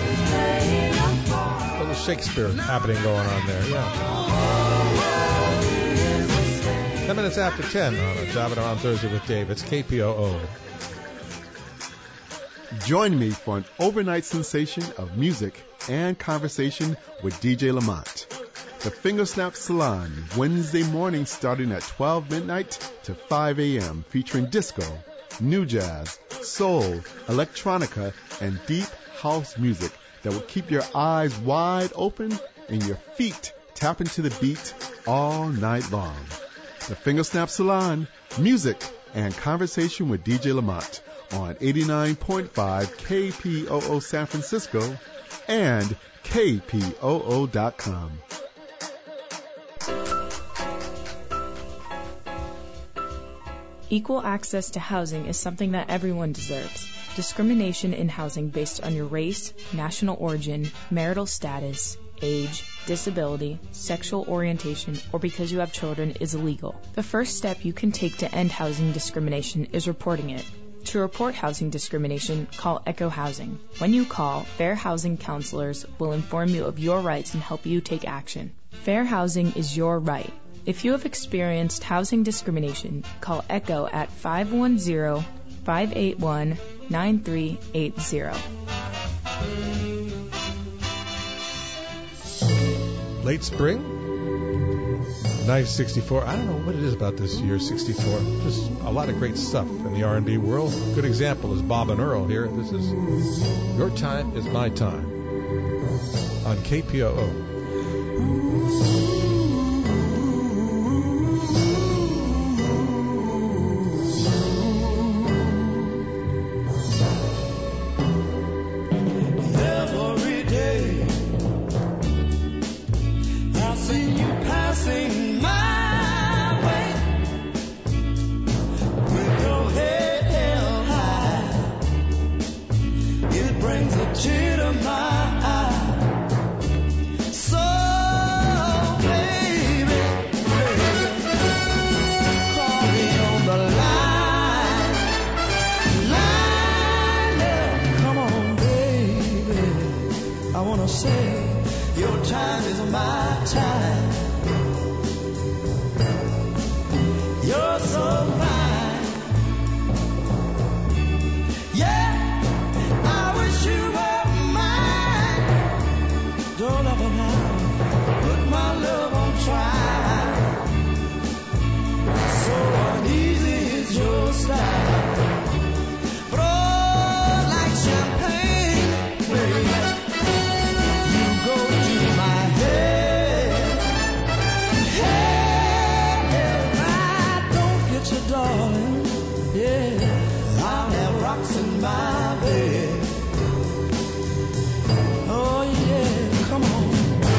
A little Shakespeare happening going on there. Yeah. Ten minutes after ten on a Driving Around Thursday with Dave. It's K P O O. Join me for an overnight sensation of music and conversation with D J Lamont. The Fingersnap Salon, Wednesday morning starting at twelve midnight to five a.m. featuring disco, new jazz, soul, electronica, and deep house music that will keep your eyes wide open and your feet tapping to the beat all night long. The Fingersnap Salon, music and conversation with D J Lamont on eighty-nine point five K P O O San Francisco and K P O O dot com. Equal access to housing is something that everyone deserves. Discrimination in housing based on your race, national origin, marital status, age, disability, sexual orientation, or because you have children is illegal. The first step you can take to end housing discrimination is reporting it. To report housing discrimination, call Echo Housing. When you call, Fair Housing counselors will inform you of your rights and help you take action. Fair housing is your right. If you have experienced housing discrimination, call Echo at five one zero, five eight one, nine three eight zero. Late spring, nineteen sixty-four. I don't know what it is about this year, sixty-four. Just a lot of great stuff in the R and B world. Good example is Bob and Earl here. This is Your Time Is My Time on K P O O. Every day I see you passing my way with your head held high. It brings you, darling. Yeah, I'll have rocks in my bed. Oh yeah, come on.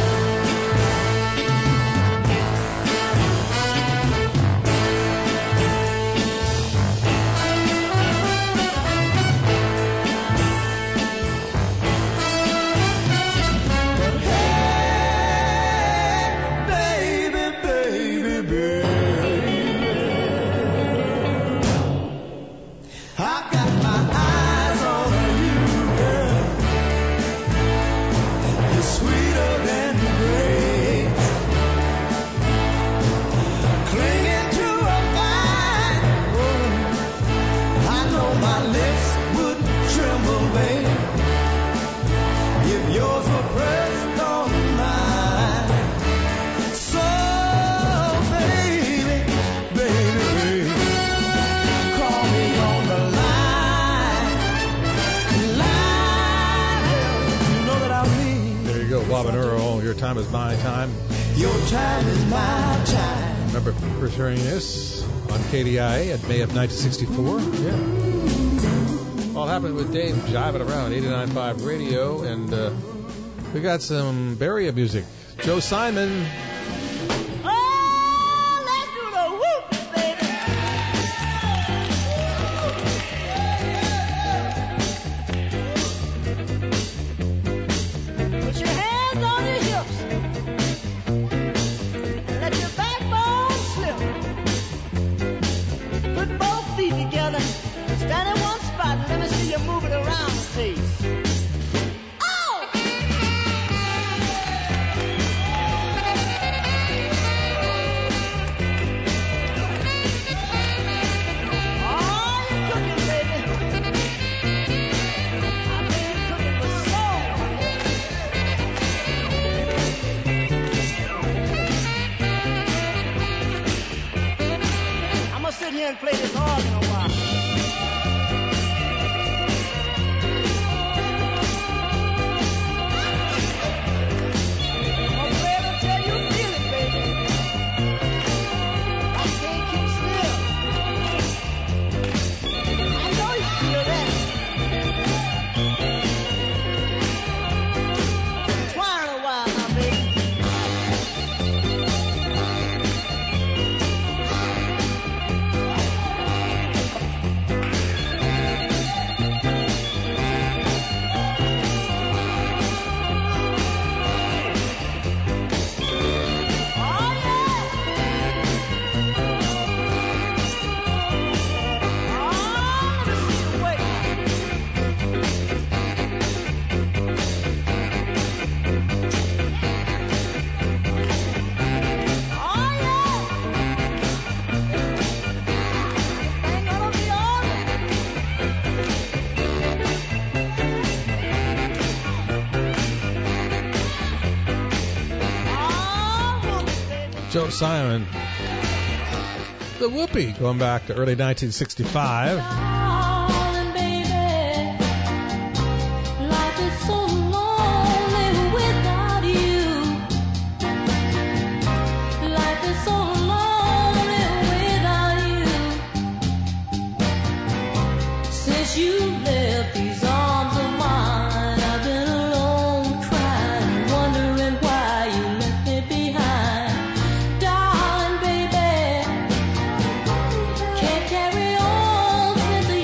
Time is my time. Your time is my time. Remember first hearing this on K D I A at May of nineteen sixty-four? Yeah. All happened with Dave jiving around eighty-nine point five radio, and uh, we got some Barrier music. Joe Simon. Joe Simon, the Whoopee, going back to early nineteen sixty-five. Darling, baby, life is so lonely without you. Life is so lonely without you. Since you left these arms of mine, I've been alone, crying, wondering why you left me behind. Darling, baby, can't carry on since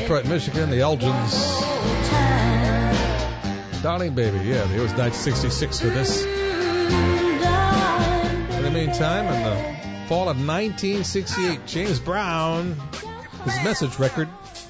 Detroit, Michigan, the Elgins. Darling Baby, yeah, it was nineteen sixty-six for this. In the meantime, in the fall of nineteen sixty-eight, James Brown, his Message record.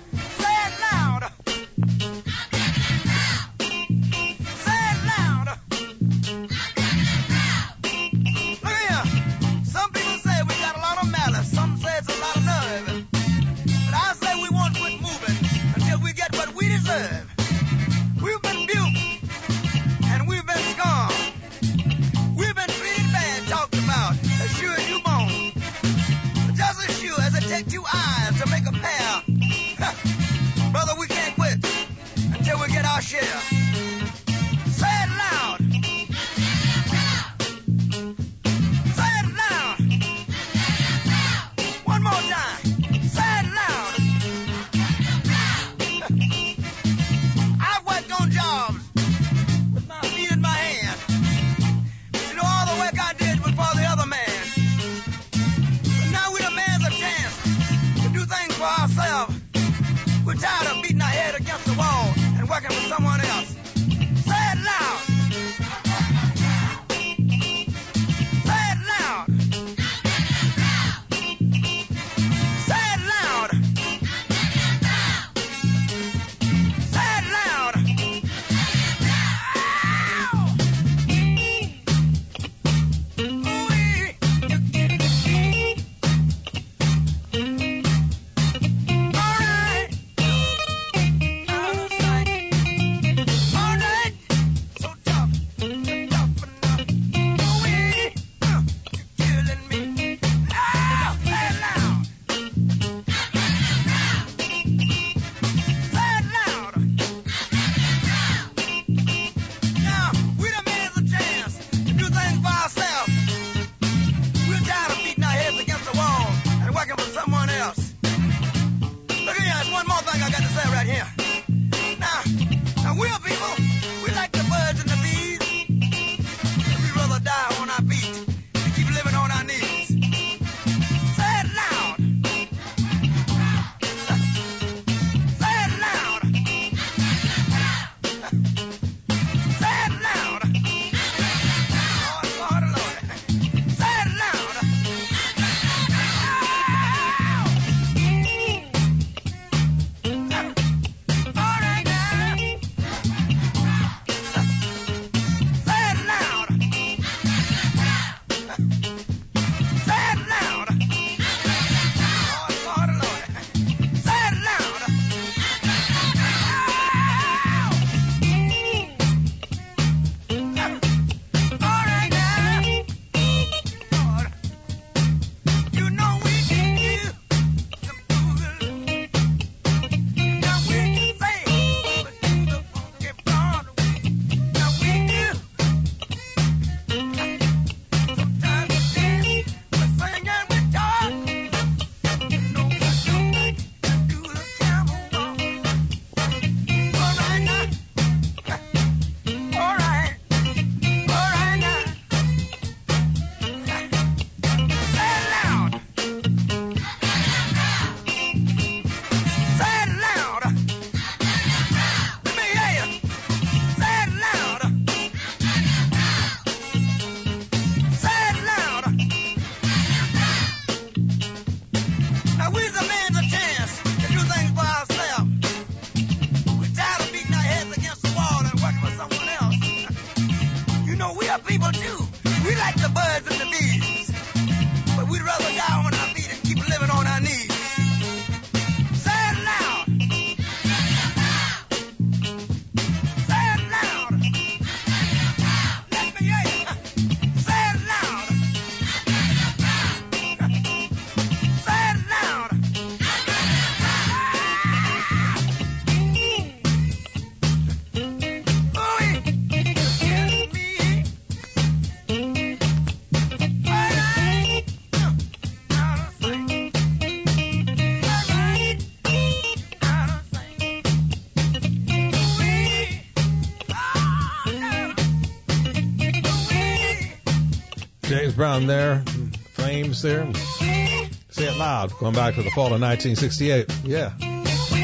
James Brown there, Flames there. Say it loud. Going back to the fall of nineteen sixty-eight. Yeah.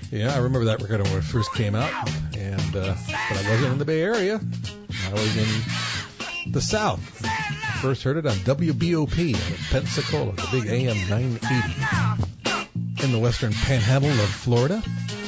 Yeah, I remember that record when it first came out, and uh, but I wasn't in the Bay Area. I was in the South. First heard it on W B O P in Pensacola, the big A M nine eighty, in the western panhandle of Florida.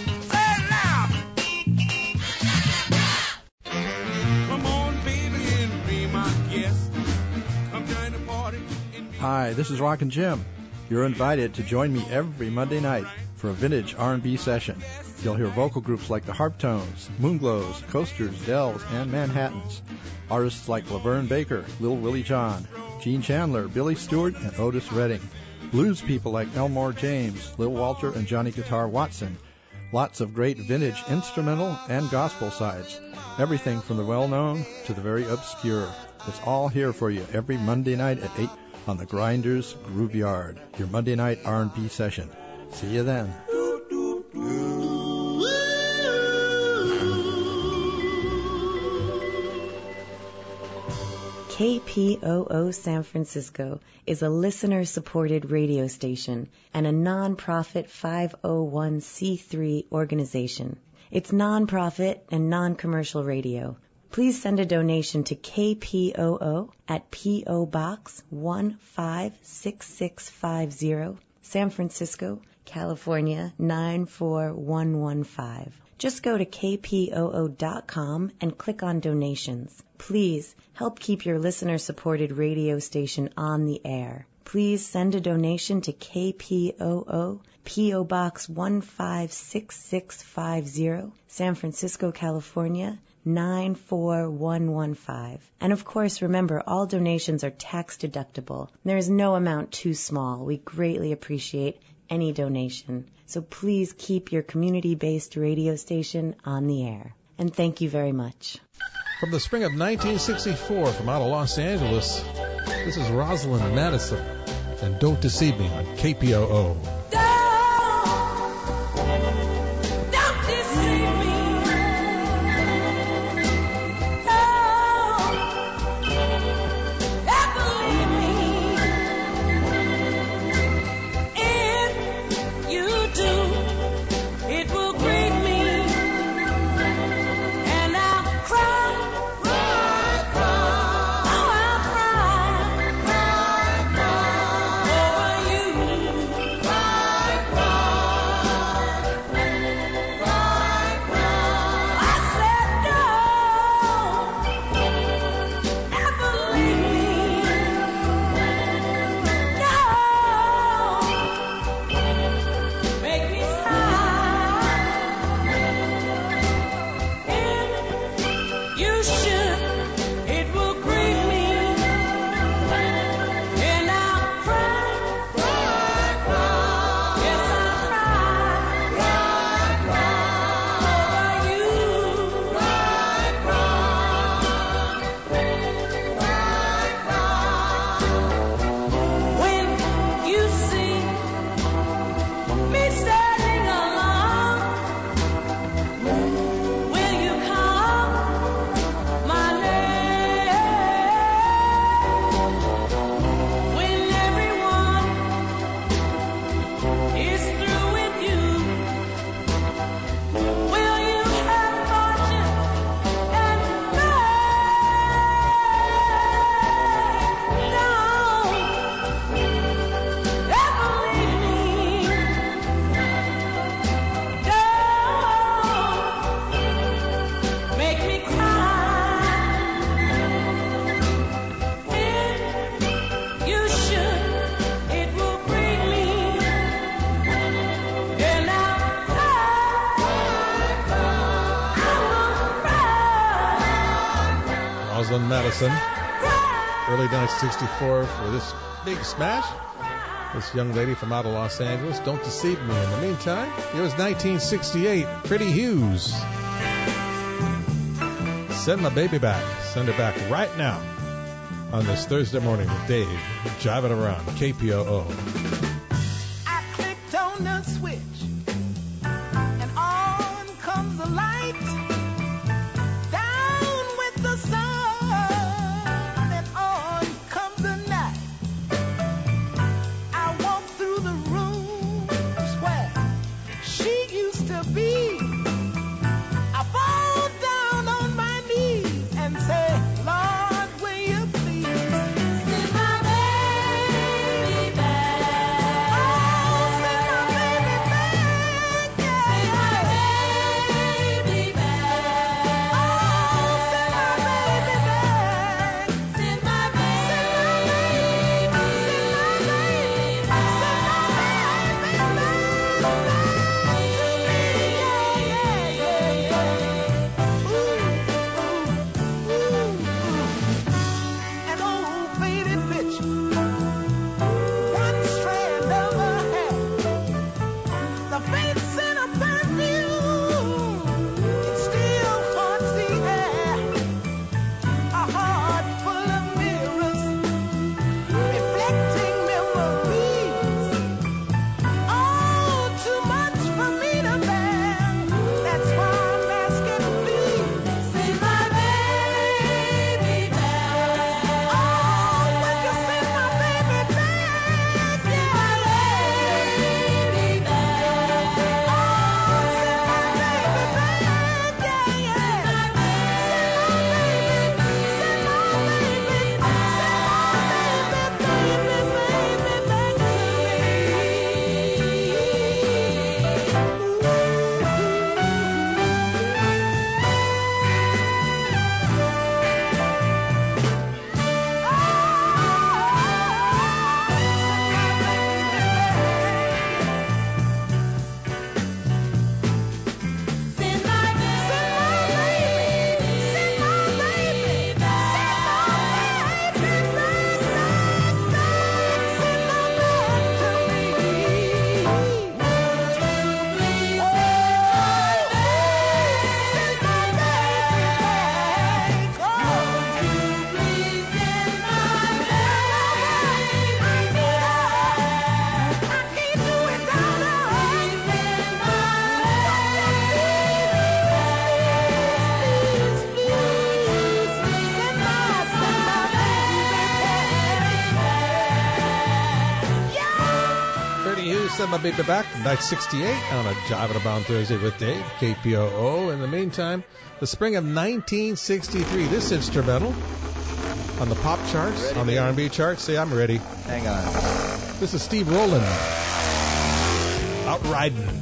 Hi, this is Rockin' Jim. You're invited to join me every Monday night for a vintage R and B session. You'll hear vocal groups like the Harptones, Moonglows, Coasters, Dells, and Manhattans. Artists like Laverne Baker, Lil Willie John, Gene Chandler, Billy Stewart, and Otis Redding. Blues people like Elmore James, Lil Walter, and Johnny Guitar Watson. Lots of great vintage instrumental and gospel sides. Everything from the well-known to the very obscure. It's all here for you every Monday night at eight on the Grinders Groove Yard, your Monday night R and B session. See you then. K P O O San Francisco is a listener-supported radio station and a non-profit five oh one c three organization. It's non-profit and non-commercial radio. Please send a donation to K P O O at P O Box one five six six five zero, San Francisco, California nine four one one five. Just go to K P O O dot com and click on donations. Please help keep your listener-supported radio station on the air. Please send a donation to K P O O, P O Box one five six six five zero, San Francisco, California nine four one one five. And of course, remember, all donations are tax deductible. There is no amount too small. We greatly appreciate any donation. So please keep your community-based radio station on the air. And thank you very much. From the spring of nineteen sixty-four, from out of Los Angeles, this is Rosalind Madison and Don't Deceive Me on K P O O. Madison, early nineteen sixty-four for this big smash. This young lady from out of Los Angeles, Don't Deceive Me. In the meantime, it was nineteen sixty-eight, Pretty Hughes. Send my baby back. Send her back right now on this Thursday morning with Dave, jiving around K P O O. I clicked on the switch, and on comes the light. Down with the sun, and on comes the night. I walk through the rooms where she used to be. Johnny Hughes, Send My Baby Back, night sixty-eight on a Jiving Around Thursday with Dave, K P O O. In the meantime, the spring of nineteen sixty-three, this instrumental on the pop charts, ready, on the R and B charts. Say, I'm ready. Hang on. This is Steve Rowland, Out Riding.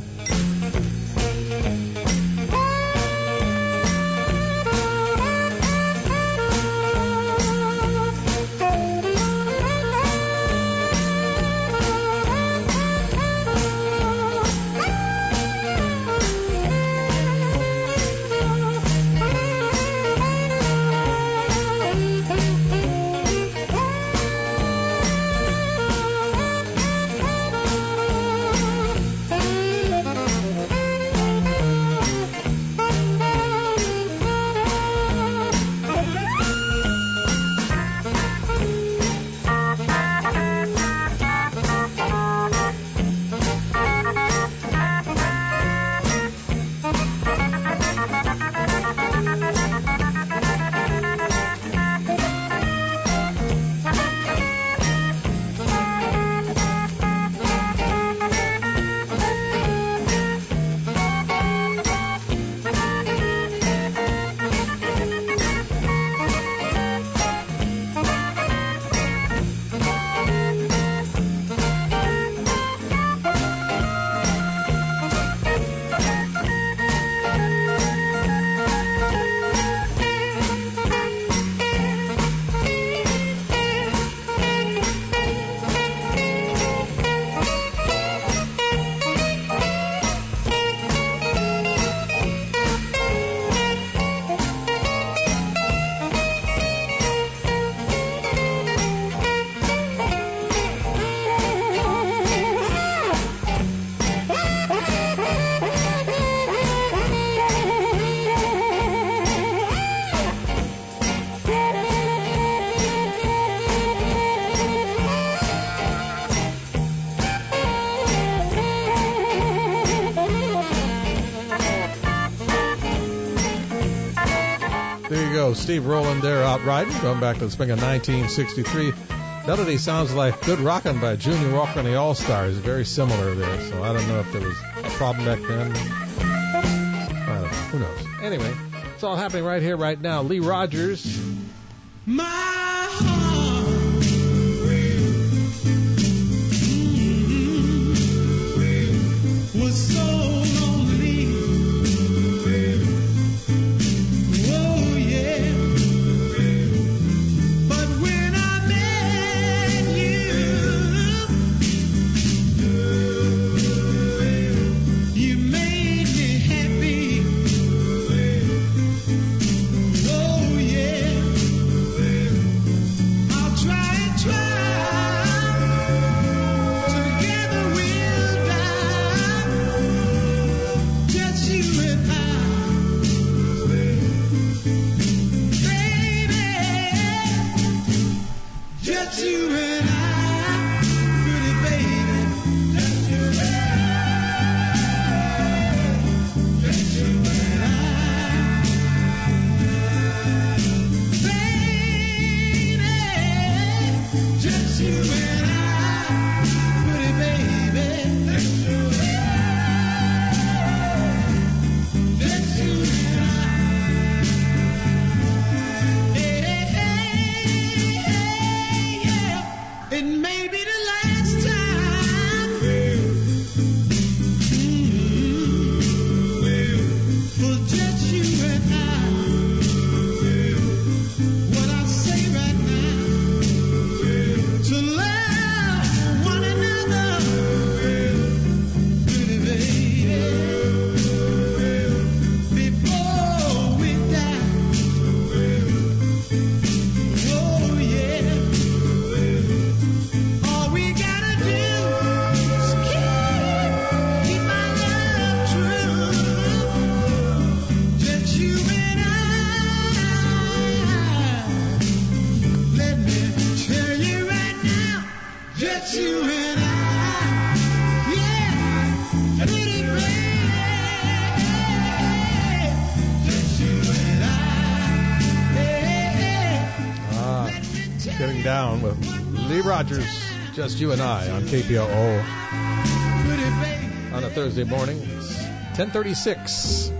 Steve Rowland there, Out Riding, going back to the spring of nineteen sixty-three. Melody sounds like Good Rockin' by Junior Walker and the All-Stars, very similar there, so I don't know if there was a problem back then. I don't know, who knows. Anyway, it's all happening right here, right now. Lee Rogers. My heart was so lonely. Oh yeah. But when I met you, you made me happy. Oh yeah. I'll try and try. Together we'll die. Just you and I. Baby, just you and I, pretty baby, just you and I, just you and I, baby, just you and I, pretty baby, just you and I, just you and I. It may be the last time for just you and I. What I say right now, to love one another, pretty baby, before we die. Oh yeah. All we gotta do is keep, keep my love true. Just you and I. Let me tell you right now. Just you and I. Yeah, pretty baby. Just you and I. Yeah. Ah, getting down with Lee Rogers, Just You and I on K P O O. a Thursday morning. It's ten thirty-six.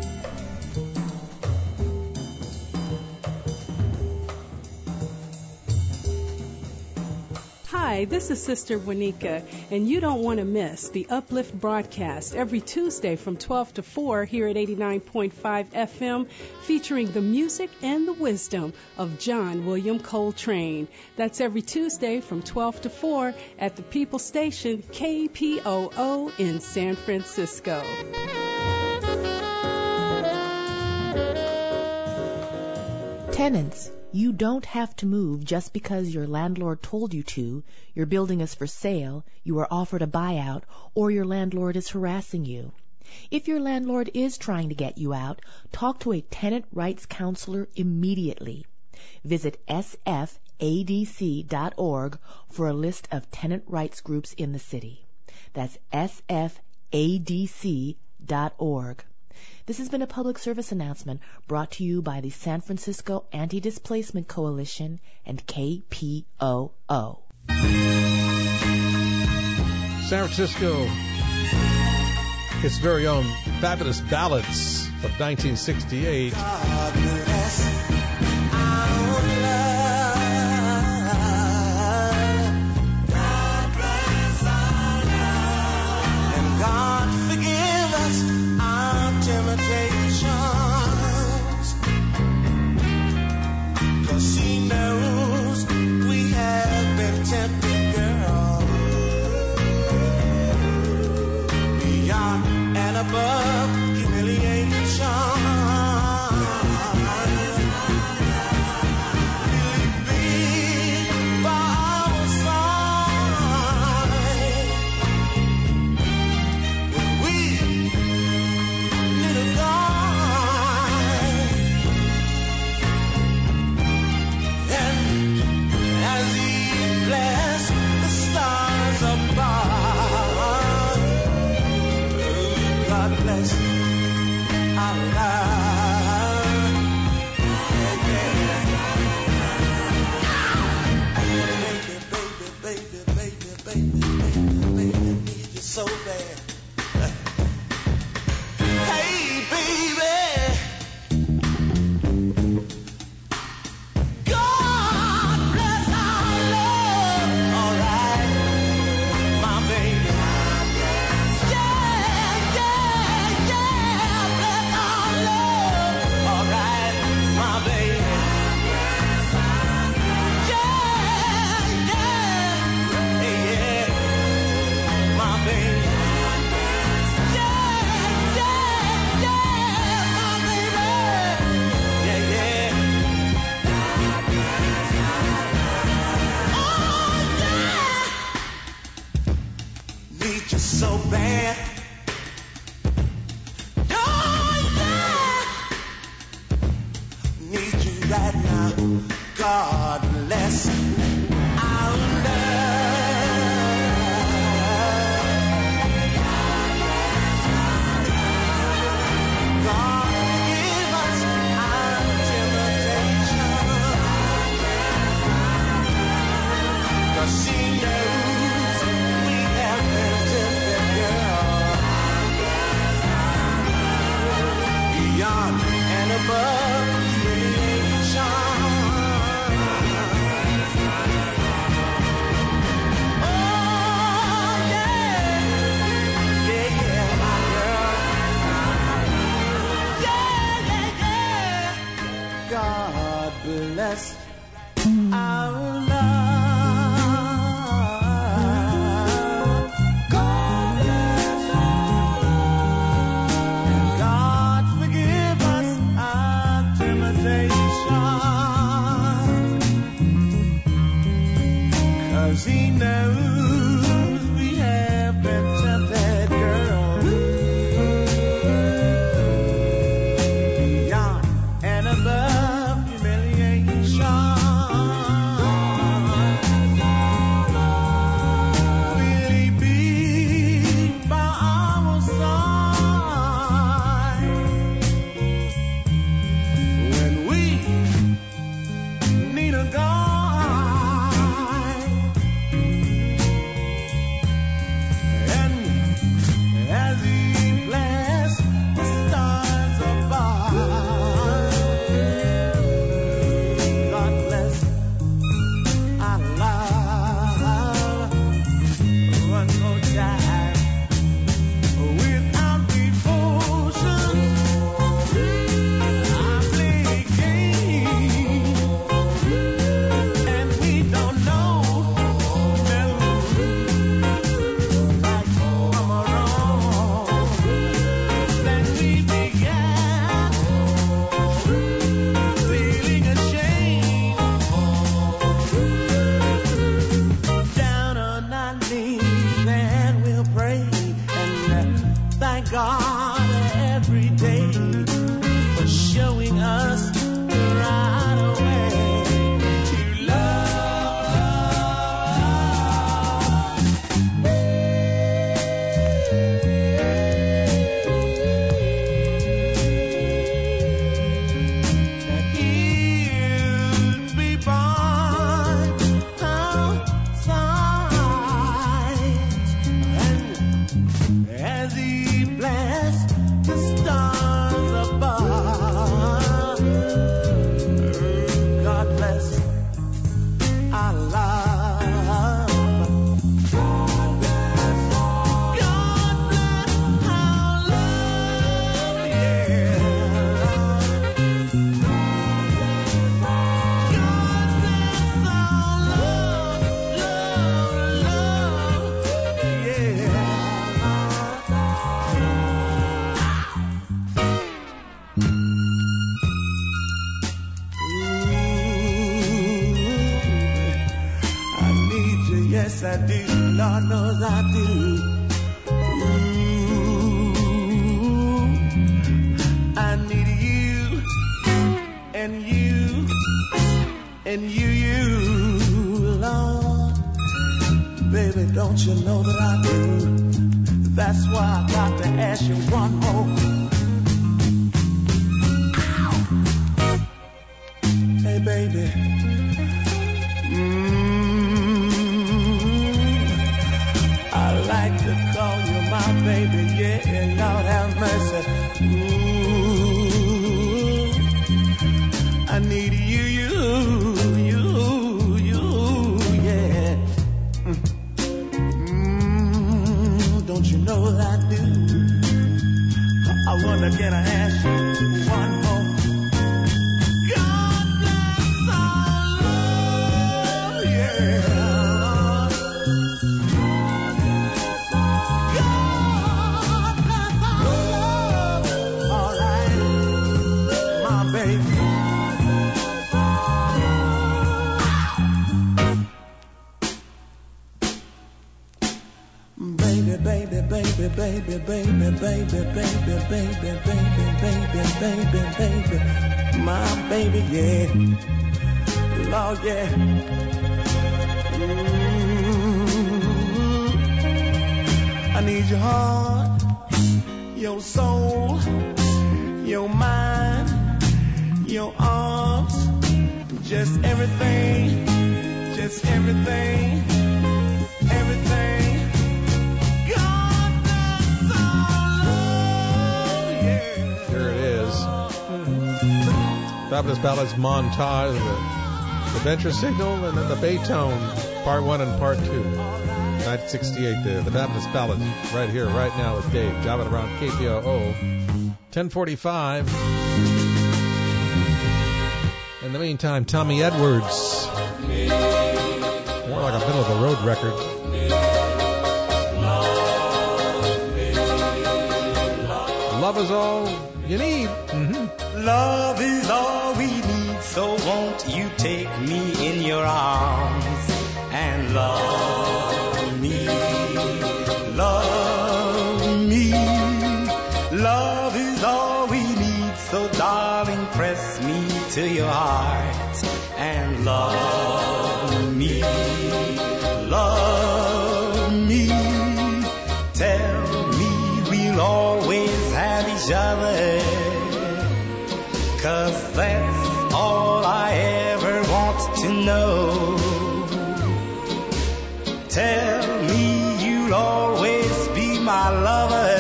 Hi, this is Sister Wanika, and you don't want to miss the Uplift broadcast every Tuesday from twelve to four here at eighty-nine point five F M, featuring the music and the wisdom of John William Coltrane. That's every Tuesday from twelve to four at the People Station K P O O in San Francisco. Tenants, you don't have to move just because your landlord told you to, your building is for sale, you are offered a buyout, or your landlord is harassing you. If your landlord is trying to get you out, talk to a tenant rights counselor immediately. Visit S F A D C dot org for a list of tenant rights groups in the city. That's S F A D C dot org. This has been a public service announcement brought to you by the San Francisco Anti-Displacement Coalition and K P O O. San Francisco, its very own Fabulous Ballads of nineteen sixty-eight. She knows we have been tempted, girl, beyond and above humiliation. Believe by our side, when we need a guide, and as He bless the stars above, God bless our lives. Baby, baby, baby, baby, baby, baby, baby, need you so bad. Hey, baby. God bless our love. All right, my baby. Yeah, yeah, yeah. Bless our love. All right, my baby. Yeah, yeah. Hey, yeah, my baby. Yeah, yeah, yeah, my baby. Yeah, yeah. Need you so bad. Oh, yeah. Need you right now. God bless our love. God give us our temptation. 'Cause she knows we have been tempted, girl. God every day for showing us the right way to love. That he'll be born outside, and as he blessed the stars above, God bless our love. God bless our love, yeah. God bless our love, love, love, yeah. I need you, yes I do. Lord knows I do. Ooh, I need you and you and you, you, Lord. Baby, don't you know that I do? That's why I got to ask you one more. Hey, baby. I like to call you my baby, yeah, Lord have mercy. Ooh, I need you, you, you, you, yeah. Mm, don't you know that I do? I wonder, can I ask you one more? God bless our love, yeah. Baby, baby, baby, baby, baby, baby, baby, baby, baby, baby, baby, baby, my baby, yeah, Lord, yeah. Mm-hmm. I need your heart, your soul, your mind, your arms, just everything, just everything, everything. Fabulous Ballads montage, the, the Venture Signal, and then the Baytone, part one and part two. nineteen sixty-eight, the, the Fabulous Ballads, right here, right now with Dave, jobbing around K P O O, ten forty-five. In the meantime, Tommy Edwards, more like a middle-of-the-road record. Love is all you need. Mm-hmm. Love is all we need, so won't you take me in your arms and love me, love me. Love is all we need, so darling, press me to your heart and love me, love me. Tell me we'll always have each other, 'cause that's all I ever want to know. Tell me you'll always be my lover,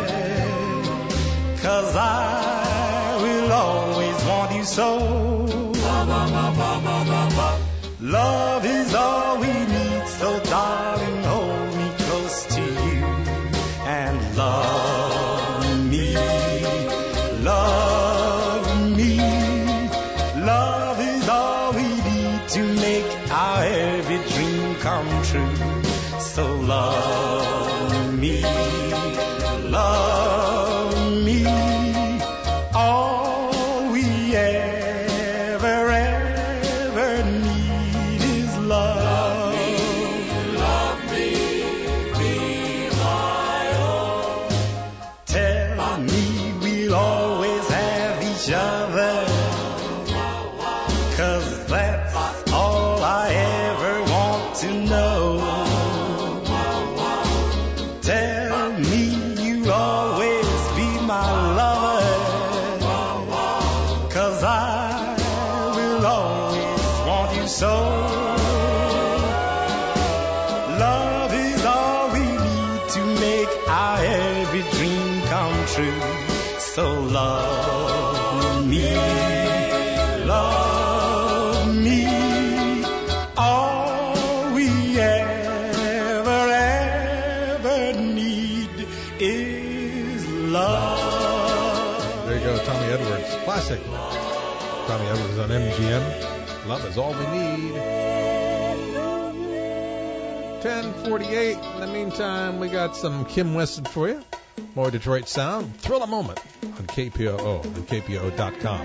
'cause I will always want you so. Love is all we need, so darling, hold me close to you and love me, love me. Love is all we need to make our every dream come true. So love me, love me. All we ever, ever need is love. Love me, love me, be my own. me, we'll always have each other. 'Cause that's all I ever want to know. Tell me you'll always be my lover. 'Cause I will always want you so. Love is all we need to make our every dream come true. So love me, love me. All we ever, ever need is love. There you go, Tommy Edwards. Classic. Tommy Edwards on M G M. Love is all we need. ten forty-eight. In the meantime, we got some Kim Weston for you. More Detroit sound. Thrill a moment on K P O O and K P O O dot com.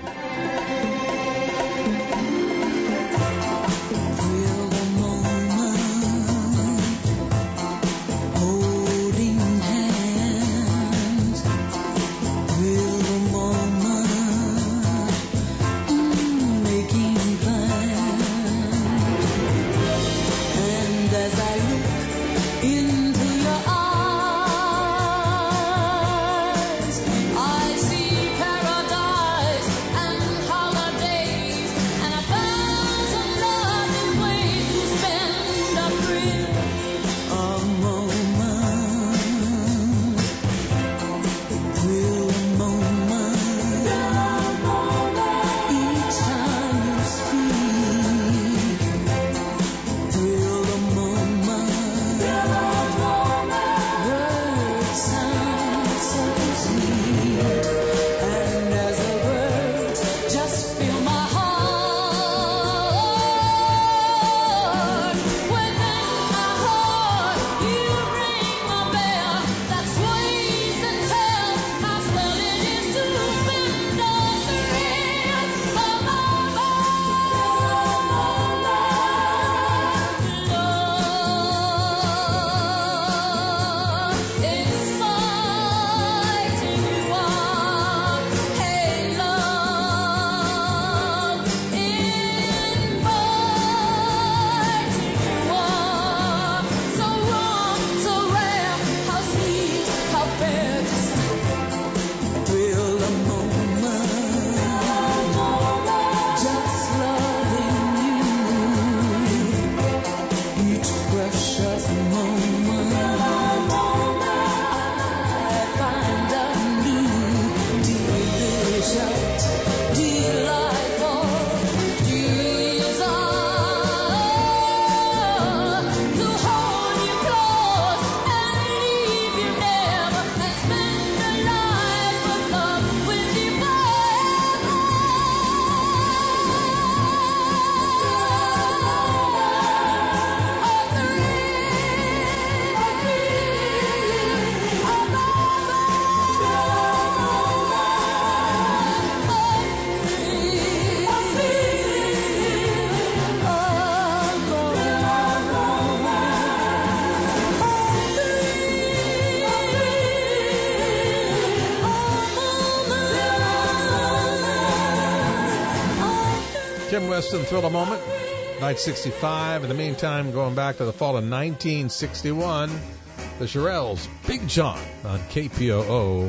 Kim Weston, Thrill a Moment, night sixty-five. In the meantime, going back to the fall of nineteen sixty-one, the Shirelles, Big John on K P O O.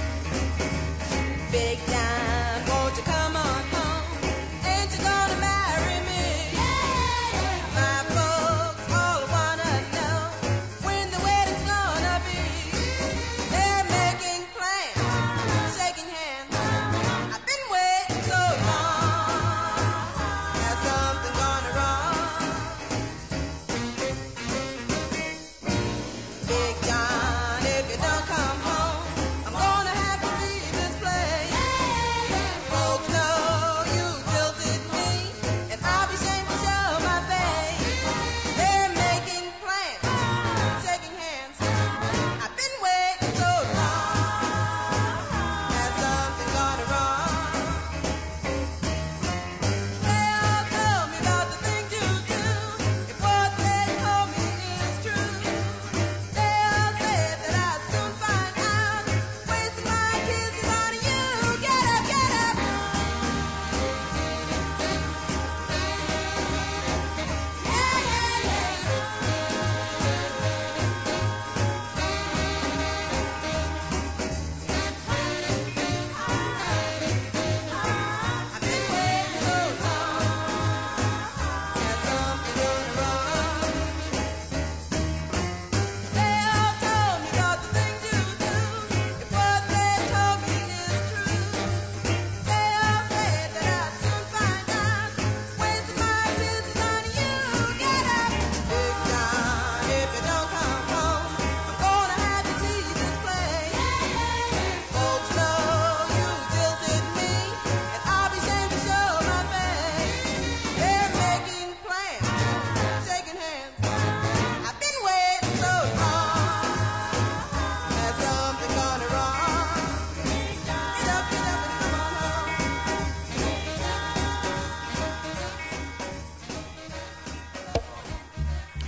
Big John, won't you come on home? Ain't you gonna marry me? My folks all wanna know when the wedding's gonna be. They're making plans, shaking hands. I've been waiting so long. There's something gone wrong. Big John, if you don't come home, I'm going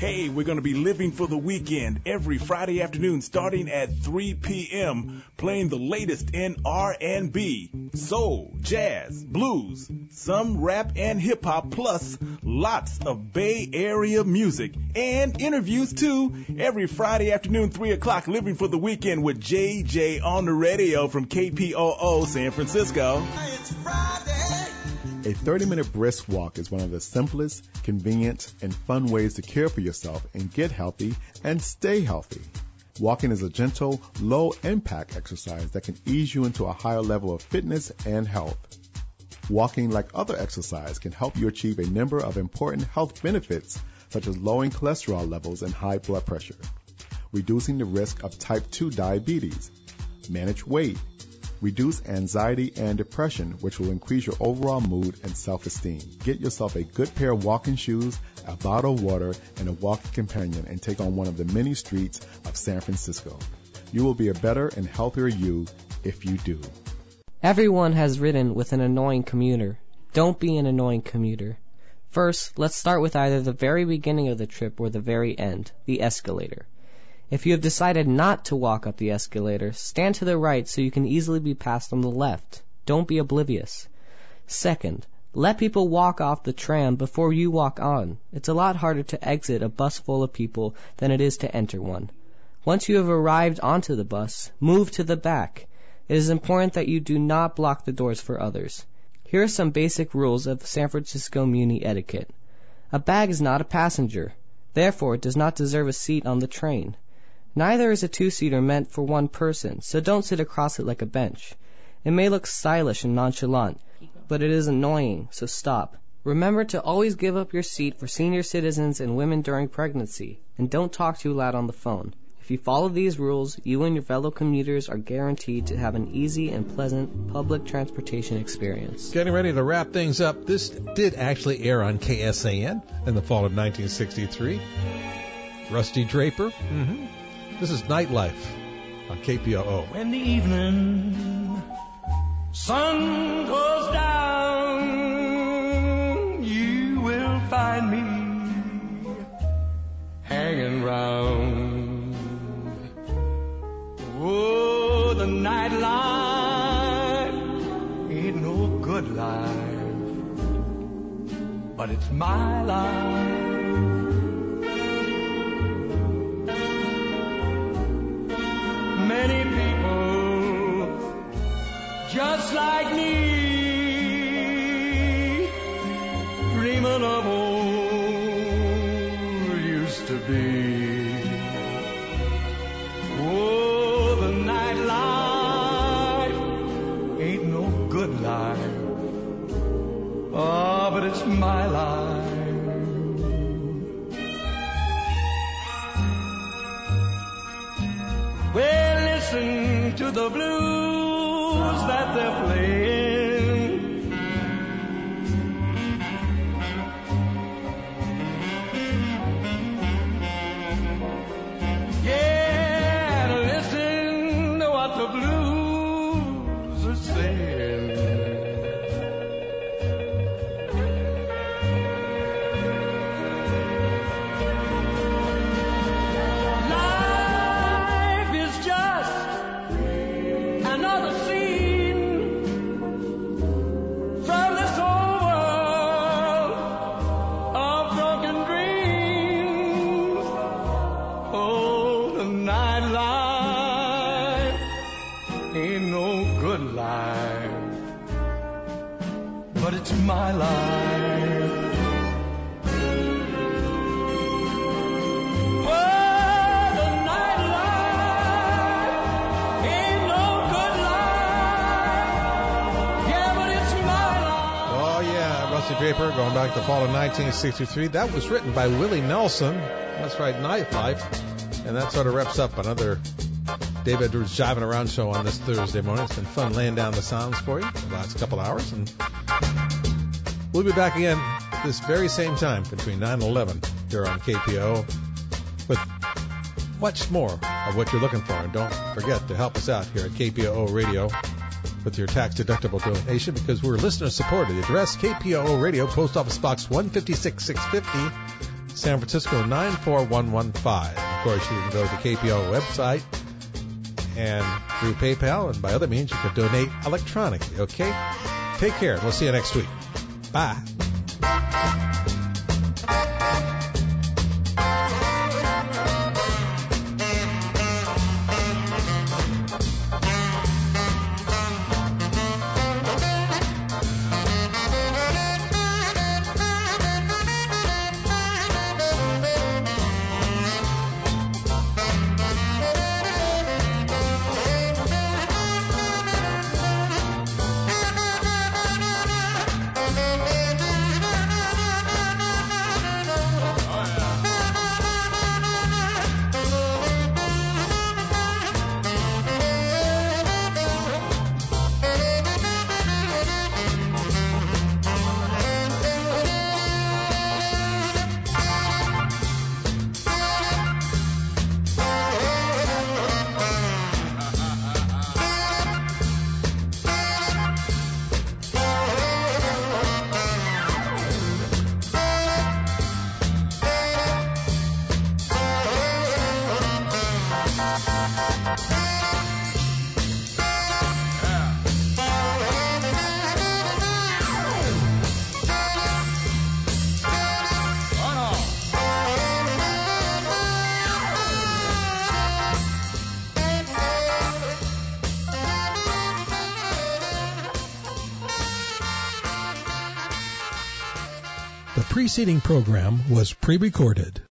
Hey, we're going to be living for the weekend every Friday afternoon starting at three p.m., playing the latest in R and B, soul, jazz, blues, some rap and hip-hop, plus lots of Bay Area music and interviews too. Every Friday afternoon, three o'clock, living for the weekend with J J on the radio from K P O O San Francisco. A thirty-minute brisk walk is one of the simplest, convenient, and fun ways to care for yourself and get healthy and stay healthy. Walking is a gentle, low-impact exercise that can ease you into a higher level of fitness and health. Walking, like other exercise, can help you achieve a number of important health benefits, such as lowering cholesterol levels and high blood pressure, reducing the risk of type two diabetes, manage weight, reduce anxiety and depression, which will increase your overall mood and self-esteem. Get yourself a good pair of walking shoes, a bottle of water, and a walking companion, and take on one of the many streets of San Francisco. You will be a better and healthier you if you do. Everyone has ridden with an annoying commuter. Don't be an annoying commuter. First, let's start with either the very beginning of the trip or the very end, the escalator. If you have decided not to walk up the escalator, stand to the right so you can easily be passed on the left. Don't be oblivious. Second, let people walk off the tram before you walk on. It's a lot harder to exit a bus full of people than it is to enter one. Once you have arrived onto the bus, move to the back. It is important that you do not block the doors for others. Here are some basic rules of San Francisco Muni etiquette. A bag is not a passenger. Therefore, it does not deserve a seat on the train. Neither is a two-seater meant for one person, so don't sit across it like a bench. It may look stylish and nonchalant, but it is annoying, so stop. Remember to always give up your seat for senior citizens and women during pregnancy, and don't talk too loud on the phone. If you follow these rules, you and your fellow commuters are guaranteed to have an easy and pleasant public transportation experience. Getting ready to wrap things up, this did actually air on K S A N in the fall of nineteen sixty-three. Rusty Draper. Mm-hmm. This is Nightlife on K P O O. When the evening sun goes down, you will find me hanging round. Oh, the nightlife ain't no good life, but it's my life. Many people just like me, dreaming of old used to be. Oh, the nightlife ain't no good life, oh, but it's my life. Well, listen to the blues that they're playing. Yeah, listen to what the blues are saying. It's my life. Oh, the nightlife ain't no good life. Yeah, but it's my life. Oh, yeah, Rusty Draper, going back to the fall of nineteen sixty-three. That was written by Willie Nelson. That's right, Nightlife. And that sort of wraps up another Dave Edwards Jiving Around show on this Thursday morning. It's been fun laying down the sounds for you the last couple hours. And we'll be back again this very same time between nine and eleven here on K P O with much more of what you're looking for. And don't forget to help us out here at K P O O Radio with your tax-deductible donation, because we're listener-supported. The address, K P O O Radio, Post Office Box one five six six five zero, San Francisco nine four one one five. Of course, you can go to the K P O website and through PayPal, and by other means, you can donate electronically, okay? Take care. We'll see you next week. Bye. The preceding program was pre-recorded.